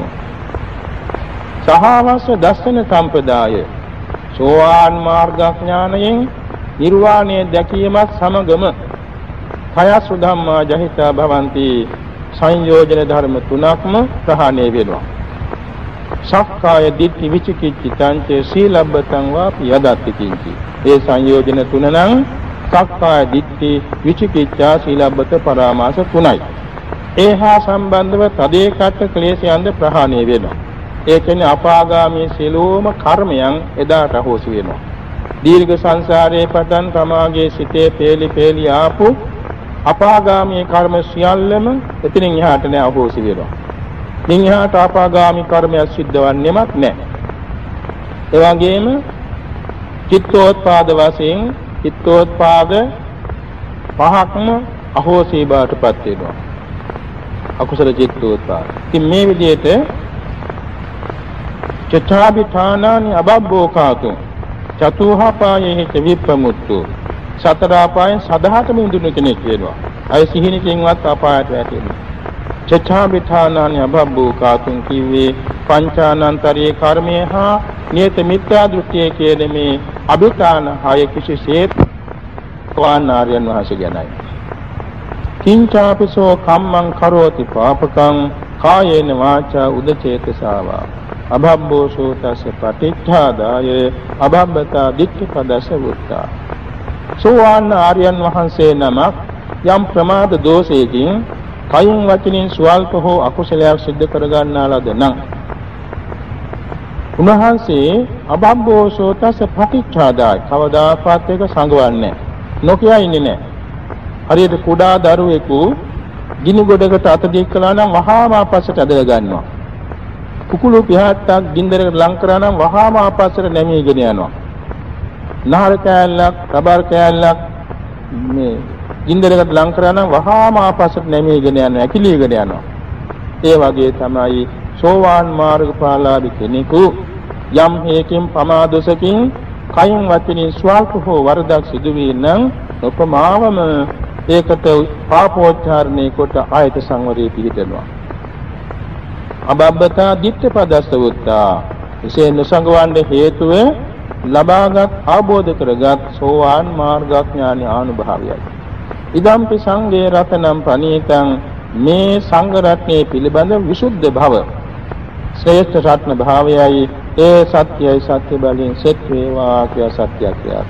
[SPEAKER 1] සහවස්ස දස්සන සම්පදාය සෝවාන් මාර්ග ඥානයෙන් නිර්වාණය දැකීමත් සමගම පයසු ධම්මා ජහිතා භවಂತಿ සංයෝජන ධර්ම තුනක්ම ප්‍රහාණය වෙනවා. සක්කාය දිට්ඨි විචිකිච්ඡිතං ච සීලබ්බතං වාපි යදත්ති කිංචි. ඒ සංයෝජන තුන නම් සක්කාය දිට්ඨි විචිකිච්ඡා සීලබ්බත පරාමාස තුනයි. ඒ හා සම්බන්ධව තදේකට ක්ලේශයන්ද ප්‍රහාණය වෙනවා. ඒ කියන්නේ අපාගාමී සියලුම කර්මයන් එදාට අහෝසි වෙනවා. දීර්ඝ සංසාරයේ පටන් තමාගේ සිතේ පේලි පේලි ආපු අපාගාමී කර්ම සියල්ලම එතනින් එහාට නෑ අහෝසි වෙනවා. මින් එහාට අපාගාමී කර්මයක් සිද්ධවන්නේමත් නෑ. ඒ වගේම චිත්තෝත්පාද වශයෙන් චිත්තෝත්පාද පහක්ම අහෝසි බවටපත් වෙනවා. අකුසල චිත්තෝත්පාද. ඉතින් මේ විදිහට චත්තාභිඨානානි අබබ්බෝකාතු චතුහපායෙහි විප්පමුක්තු සතර අපායන් සදහටම ඉඳුණු කෙනෙක් වෙනවා. අය සිහිනකින්වත් අපායට වැටෙන්නේ. චත්තාභිඨානානි අබබ්බෝකාතුන් කිව්වේ පංචානන්තරයේ කර්මය හා නියත මිත්‍යා දෘෂ්ටිය කියන මේ අභිඨාන හය කිසිසේත් වානාර්යයන් වහන්සේ ගැනයි. කිංචාපිසෝ කම්මං කරෝති පාපකං කායේන වාචා උදචේතසාවා අභබ්බෝ සෝතස්ස පටිච්ඡාදාය අභබ්බතා දික්ඛපදස වුත්තා. සෝවාන් ආර්යයන් වහන්සේ නමක් යම් ප්‍රමාද දෝෂයකින් කයින් වචනින් ස්වල්ප හෝ අකුසලයක් සිද්ධ කර ගන්නා ලද නම් උන්වහන්සේ අභබ්බෝ සෝතස්ස පටිච්ඡාදාය කවදාකවත් එක සංගවන්නේ නොකිය ඉන්නේ නැහැ. හරියට කුඩා දරුවෙකු ගිනි ගොඩකට අත දික් කළා නම් වහාම ආපස්සට ඇදලා ගන්නවා. කුකුළු පිහාට්ටක් ගින්දරකට ලං කරා නම් වහාම ආපස්සට නැමීගෙන යනවා. නහර කෑල්ලක්, රබර් කෑල්ලක් මේ ගින්දරකට ලං කරා නම් වහාම ආපස්සට නැමීගෙන යනවා, ඇකිලීගෙන යනවා. ඒ වගේ තමයි සෝවාන් මාර්ගඵලලාභී කෙනෙකු යම් හේකින් පමාදොසකින් කයින් වචනින් ස්වල්ප හෝ වරදක් සිදු වී නම් උපමාවම ඒකට පාපෝච්චාරණය කොට ආයත සංවරයේ පිහිටනවා. අබබ්බතා දිට්ඨපදස්ස වුත්තා. එසේ නොසංගවන්න හේතුව ලබාගත් අවබෝධ කරගත් සෝවාන් මාර්ගඥාන ආනුභාවයයි. ඉදම්පි සංඝේ රතනම් ප්‍රණීතං මේ සංඝ රත්නයේ පිළිබඳ විසුද්ධ භව ශ්‍රේෂ්ඨ රත්න භාවයයි. ඒ සත්‍යයි සත්‍ය බලයෙන් සෙත් වේවා කිය සත්‍යය කියලා.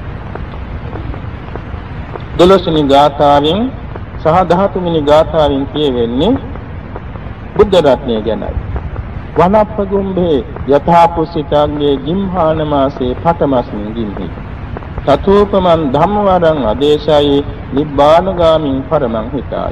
[SPEAKER 1] දොළොස්වෙනි ගාථාවෙන් සහ දහතුන්වෙනි ගාථාවෙන් කියවෙන්නේ බුද්ධ රත්නය ගැනයි. වනප්පගුම්භේ යථාපුසිතාංගේ ගිම්හාන මාසේ පඨමස්මින් ගිම්හි. තතෝපමන් ධම්මවරං අදේශයි නිබ්බානගාමින් පරමං හිතාය.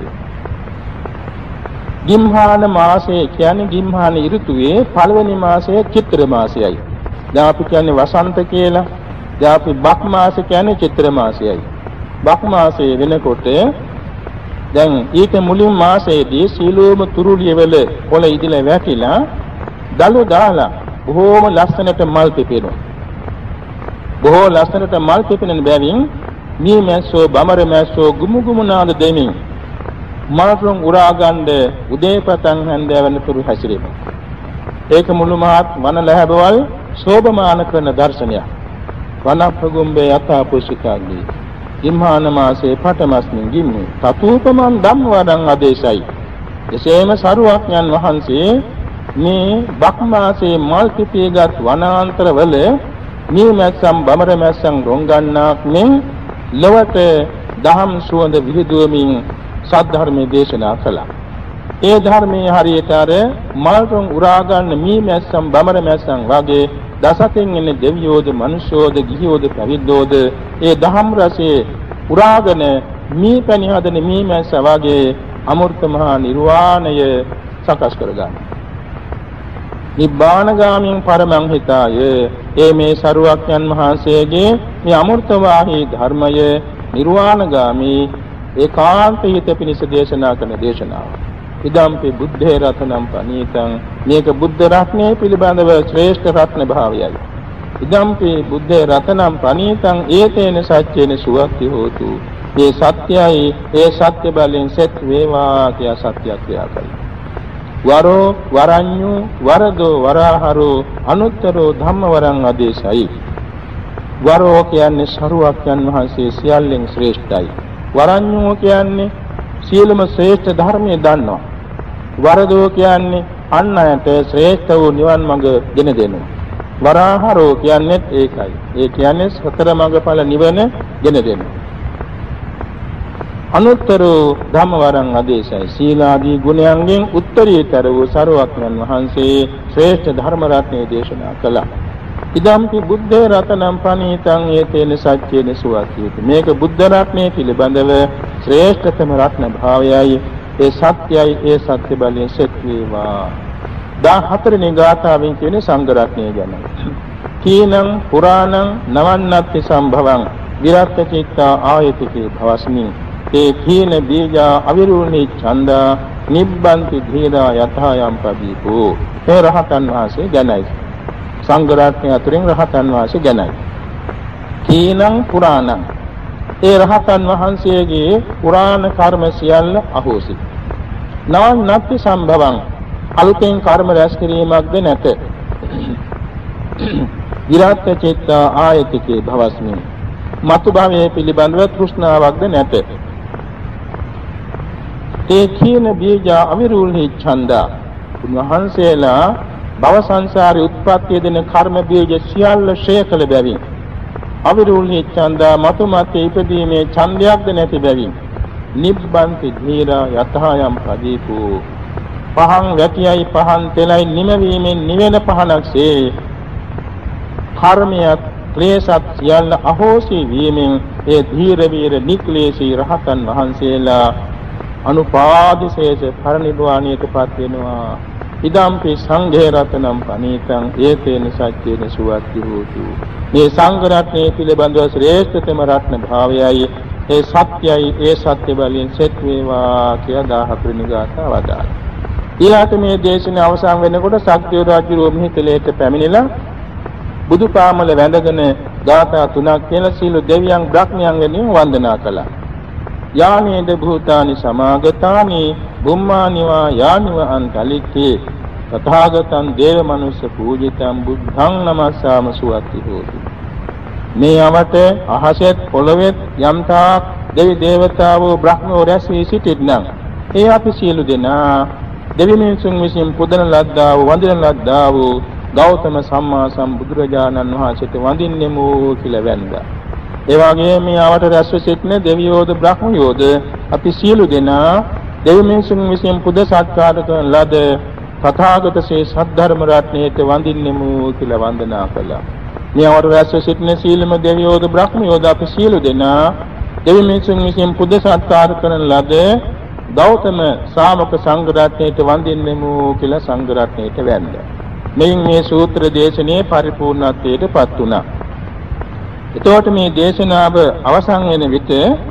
[SPEAKER 1] ගිම්හාන මාසය කියන්නේ ගිම්හාන ඍතුවේ පළවෙනි මාසය චිත්‍ර මාසයයි. දැන් අපි කියන්නේ වසන්ත කියලා. දැන් අපි බක් මාස කියන්නේ චිත්‍ර මාසයයි. බක් මාසයේ වෙනකොට දැන් ඊට මුලින් මාසයේදී සීලෝම තුරුලිය වල පොළ ඉදිලා වැටිලා දළු දාලා බොහෝම ලස්සනට මල් පිපෙනවා. බොහෝ ලස්සනට මල් පිපෙන බැවින් මේ මැස්සෝ බමර මැස්සෝ ගුමු ගුමු නාද දෙමින් මල්රුන් උරා ගන්න උදේ පටන් හැන්දෑව වෙනතුරු හැසිරෙනවා. ඒක මුළු මහත් වන ලැබවල් සෝභමාන කරන දර්ශනයක්. වනප්පගුම්බේ යථාපුසිකාග්ගී ගිම්හාන මාසේ පඨමස්මින් ගිම්මි තතූපමන් ධම්මවරං ආදේශයි. එසේම සරුවක්ඥන් වහන්සේ මේ බක් මාසේ මල් පිපියගත් වනාන්තරවල මේ මැස්සන් බමර මැස්සන් රොංගන්නාක් මෙන් ලොවට දහම් සුවඳ විහිදුවමින් සද්ධර්මයේ දේශනා කළා. ඒ ධර්මයේ හරියට අර මල්රුන් උරා ගන්න මේ මැස්සන් බමර මැස්සන් වගේ දසතෙන් එන දෙවියෝද මනුෂ්‍යෝද ගිහියෝද පැවිද්දෝද ඒ දහම් රසයේ උරාගෙන මේ පැණි හදන මේ මැස්ස වගේ අමෘත මහා නිර්වාණය සකස් කරගන්න. නිබ්බානගාමීන් පරමං හිතාය. ඒ මේ සරුවක්ඥන් වහන්සේගේ මේ අමෘත වාහී ධර්මය නිර්වාණගාමී ඒකාන්ත හිත පිණිස දේශනා කරන දේශනාව. ඉදම්පි බුද්ධේ රත්නම් පනීතං මේක බුද්ධ රත්නයේ පිළිබඳව ශ්‍රේෂ්ඨ රත්න භාවයයි. ඉදම්පි බුද්ධේ රත්නම් පනීතං ඒතේන සත්‍යේන සුවක්ති හෝතු. මේ සත්‍යයි ඒ සත්‍ය බලෙන් සෙත් වේවා කිය සත්‍යයක් ක්‍රියා කරයි. වරෝ වරඤ්ඤු වරදෝ වරහරෝ අනුත්තරෝ ධම්මවරං ආදේශයි. වරෝ කියන්නේ සරුවක්යන් වහන්සේ සියල්ලෙන් ශ්‍රේෂ්ඨයි. වරඤ්ඤු කියන්නේ සියලුම ශ්‍රේෂ්ඨ ධර්මයේ දන්නවා. වරදෝ කියන්නේ අන් අයට ශ්‍රේෂ්ඨ වූ නිවන් මඟ ගෙන දෙනවා. වරාහරෝ කියන්නේත් ඒකයි. ඒ කියන්නේ සතර මඟඵල නිවන ගෙන දෙනවා. අනුත්තර ධම්මවරං ආදේශයි. සීලාදී ගුණයන්ගෙන් උත්තරීතර වූ සරුවක්ඥන් වහන්සේ ශ්‍රේෂ්ඨ ධර්ම රත්නයේ දේශනා කළා. ඉදම්පි බුද්ධ රතනම් පනීතං ඒතේන සච්චේන සුවක්ඛේති. මේක බුද්ධ රත්නයේ පිළිබඳව ශ්‍රේෂ්ඨතම රත්න භාවයයි. ඒ සත්‍යයි. ඒ සත්‍ය බලයෙන් සෙත් වේවා. දහතර නිගාතාවෙන් කියන සංඝ රත්නය ගැන. කීනං පුරාණං නවන්නත්ති සම්භවං විරත් චිත්තා ආයතිකේ භවස්මින් තේ කීන බීජා අවිරුණි ඡන්දා නිබ්බන්ති ධීරා යථායම් පදීපෝ. ඒ රහතන් වහන්සේ ගැනයි. සංඝ රත්නය අතරින් රහතන් වහන්සේ ගැනයි. කීනං පුරාණං. ඒ රහතන් වහන්සේගේ පුරාණ කර්ම සියල්ල අහෝසි. නවන්නත්ති සම්භවං අලුතෙන් කර්ම රැස් කිරීමක්ද නැත. විරත් චිත්තා ආයතිකේ භවස්මින් මතු භවයේ පිළිබඳව තෘෂ්ණාවක්ද නැත. ඒ කීන බීජ අවිරුල්හි ඡන්දා. උන්වහන්සේලා භව සංසාරේ උත්පත්ති දෙන කර්ම බීජ සියල්ල ශේය කළ බැවින් අවිරුල්හි ඡන්දා මතු මතේ ඉපදීමේ ඡන්දයක්ද නැති බැවින් නිබ්බන්ති ධීරා යතහායම් පදීපෝ. පහන් වැටියයි පහන් තෙලයි නිමවීමෙන් නිවෙන පහනක්සේ කර්මයක් ක්ලේශත් සියල්ල අහෝසි වීමෙන් ඒ ධීර වීර නික්ලේශී රහතන් වහන්සේලා අනුපාදිශේෂ පරිනිර්වාණයටපත් වෙනවා. ඉදම්පි සංඝේ රතනම් පනීතං ඒතේන සච්චේන සුවක්ඛි හෝතු. මේ සංඝ රත්නයේ පිළිබඳව ශ්‍රේෂ්ඨතම රත්න භාවයයි. ඒ සත්‍යයි. ඒ සත්‍ය බලයෙන් සෙත් වේවා කියලා දහහතර නිගාථා වදාළා. ඊළාට මේ දේශනේ අවසන් වෙනකොට සක්දිය රජු මිහිතලයට පැමිණිලා බුදුපාමල වැඳගෙන ගාථා තුනක් කියලා සීල දෙවියන් බ්‍රහ්මයන් වෙනුවෙන් වන්දනා කළා. යානේද භූතානි සමාගතානි බුම්මානිවා යානිව අන්තලික්කේ තථාගතං දේව මනුස්ස පූජිතං බුද්ධං නමස්සාම සුවක්ඛි හෝති. මේ යමත අහසෙත් පොළොවෙත් යම්තා දෙවි දේවතාවෝ බ්‍රහ්මෝ රැස් වී සිටින්නම් ඒ අපි සියලු දෙනා දෙවි මිනිසුන් විසින් පුදන ලද්දා වූ වඳින ලද්දා වූ ගෞතම සම්මා සම්බුදුරජාණන් වහන්සේට වඳින්නෙමු කියලා වැන්දා. ඒ වගේම මේ ආවට රැස්ව සිටින දෙවියෝද බ්‍රහ්මයෝද අපි සියලු දෙනා දෙවි මිනිසුන් විසින් පුද සත්කාර කරන ලද තථාගත ශ්‍රී සද්ධර්ම රත්නයේට වඳින්නෙමු කියලා වන්දනා කළා. මේ ආවට රැස්ව සිටින සීලම දෙවියෝද බ්‍රහ්මයෝද අපි සියලු දෙනා දෙවි මිනිසුන් විසින් පුද සත්කාර කරන ලද ගෞතම ශ්‍රාවක සංඝ රත්නයට වඳින්නෙමු කියලා සංඝ රත්නයට වැන්දා. මෙයින් මේ සූත්‍ර දේශනාවේ පරිපූර්ණත්වයට පත් වුණා. එතකොට මේ දේශනාව අවසන් වෙන විට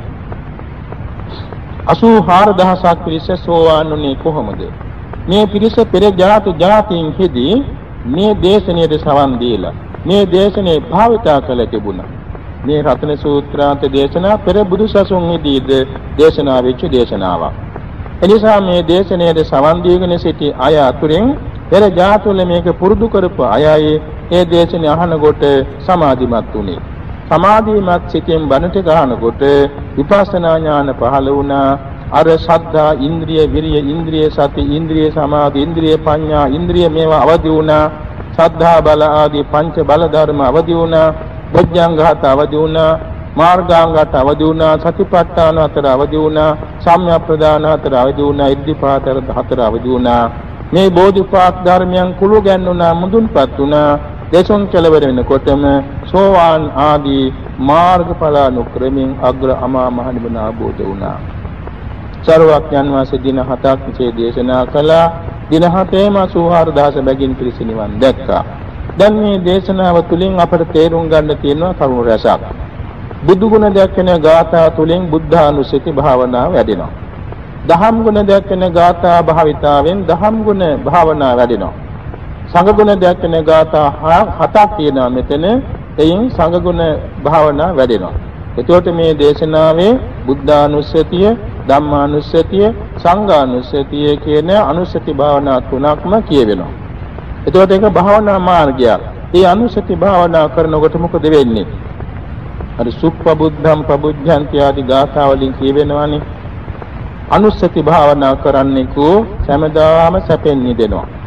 [SPEAKER 1] අසූ හාර දහසක් පිරිස සෝවාන් වුණේ කොහොමද? මේ පිරිස පෙර ජාති ජාතීන් හිදී මේ දේශනාවට සවන් දීලා මේ දේශනේ භාවිතා කළ තිබුණා. මේ රතන සූත්‍රාන්ත දේශනා පෙර බුදුසසුන් හිදීද දේශනා වෙච්ච දේශනාවක්. එනිසා මේ දේශනාවේ සවන් දීගෙන සිටි අය අතුරින් පෙර ජාතුල මේක පුරුදු කරපු අයයි ඒ දේශනේ අහනකොට සමාධිමත් වුණේ. සමාධිමත් සිතින් බණට ගහනකොට විපස්සනා ඥාන පහළ වුණා. අර ශ්‍රද්ධා ඉන්ද්‍රිය විරිය ඉන්ද්‍රිය සති ඉන්ද්‍රිය සමාධි ඉන්ද්‍රිය ප්‍රඥා ඉන්ද්‍රිය මේවා අවදි වුණා. ශ්‍රද්ධා බල ආදී පංච බල ධර්ම අවදි වුණා. බොජ්ජංගහත අවදි වුණා. මාර්ගාංගට අවදි වුණා. සතිපට්ඨාන හතර අවදි වුණා. සම්‍යක් ප්‍රදාන හතර අවදි වුණා. ඉද්ධිපාත හතර අවදි වුණා. මේ බෝධිපාක් ධර්මයන් කුළු ගැන්වුණා මුදුන්පත් වුණා. දේශොන් කෙලවර වෙනකොටම සෝවාන් ආදී මාර්ගඵල අනුක්‍රමයෙන් අග්‍ර අමා මහ නිවන අවබෝධ වුණා. සර්වඥාන් වහන්සේ දින හතක් විසේ දේශනා කළා. දින හතේම අසූහාර දහස බැගින් පිරිස නිවන් දැක්කා. දැන් මේ දේශනාව තුළින් අපට තේරුම් ගන්න තියෙනවා කරුණු රසක්. බුදු ගුණ දැක්කෙන ගාථා තුළින් බුද්ධානුස්සති භාවනාව වැඩෙනවා. දහම් ගුණ දැක්කෙන ගාථා භාවිතාවෙන් දහම් ගුණ භාවනාව වැඩෙනවා. සංඝ ගුණ දැක්කෙන ගාථා හතක් තියෙනවා මෙතන. එයින් සංඝ ගුණ භාවනාව වැඩෙනවා. එතකොට මේ දේශනාවේ බුද්ධානුස්සතිය, ධම්මානුස්සතිය, සංඝානුස්සතිය කියන අනුස්සති භාවනා තුනක්ම කියවෙනවා. එතකොට ඒක භාවනා මාර්ගයක්. මේ අනුස්සති භාවනා කරනකොට මොකද වෙන්නේ? අර සුප්පබුද්ධං පබුද්ධංති ආදී ගාථා වලින් කියවෙනවානේ. අනුස්සති භාවනා කරන්නේ කෝ සෑමදාම සැපෙන් නිදෙනවා.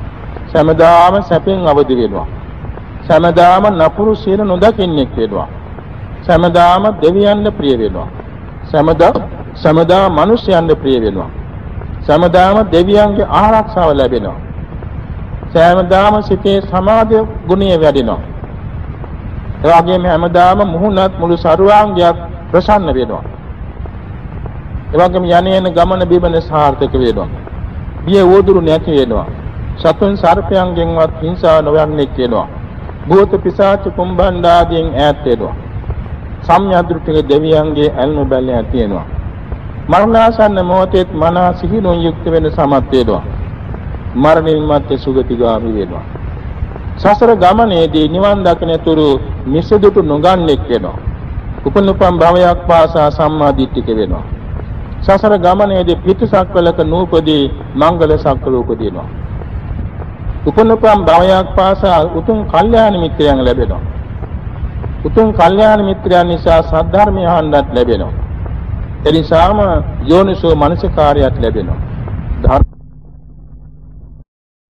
[SPEAKER 1] සමදාම සැපෙන් අවදි වෙනවා. සමදාම නපුරු සීල නොදකින්නෙක් වෙනවා. සමදාම දෙවියන්ට ප්‍රිය වෙනවා. සමදා සමදා මිනිසයන්ට ප්‍රිය වෙනවා. සමදාම දෙවියන්ගේ ආරක්ෂාව ලැබෙනවා. සමදාම සිතේ සමාධි ගුණය වැඩෙනවා. ඒ වගේම හැමදාම මුහුණත් මුළු සරුවාංගයක් ප්‍රසන්න වෙනවා. ඒ වගේම යන්නේන ගමන බිමන සාර්ථක වෙනවා. බිය වෝදුරු නැති වෙනවා. සතුන් සර්පයන්ගෙන්වත් හිංසා නොවන්නේක් වෙනවා. භූත පිසාච කුම්භණ්ඩාදීන් ඈත් වෙනවා. සම්්‍යද්ෘතික දෙවියන්ගේ ඇල්ම බැල්ල ඇති වෙනවා. මරණාසන්න මොහොතේත් මනස සිහිනුන් යුක්ත වෙන සමත් වෙනවා. මරණින් මත්තේ සුගතිගාමි වෙනවා. සසර ගමනේදී නිවන් දකිනතුරු මිසදුටු නොගන්නෙක් වෙනවා. උපනුපම් භවයක් පාසා සම්මා දිට්ඨික වෙනවා. සසර ගමනේදී පිටසක්වලක නූපදී මංගල සක්වල උපදිනවා. උපනුපම් භවයක් පාසා උතුම් කල්යාණ මිත්‍රයන් ලැබෙනවා. උතුම් කල්යාණ මිත්‍රයන් නිසා සද්ධර්මය අහන්නත් ලැබෙනවා. එනිසාම යෝනිසෝ මනසිකාරයත් ලැබෙනවා.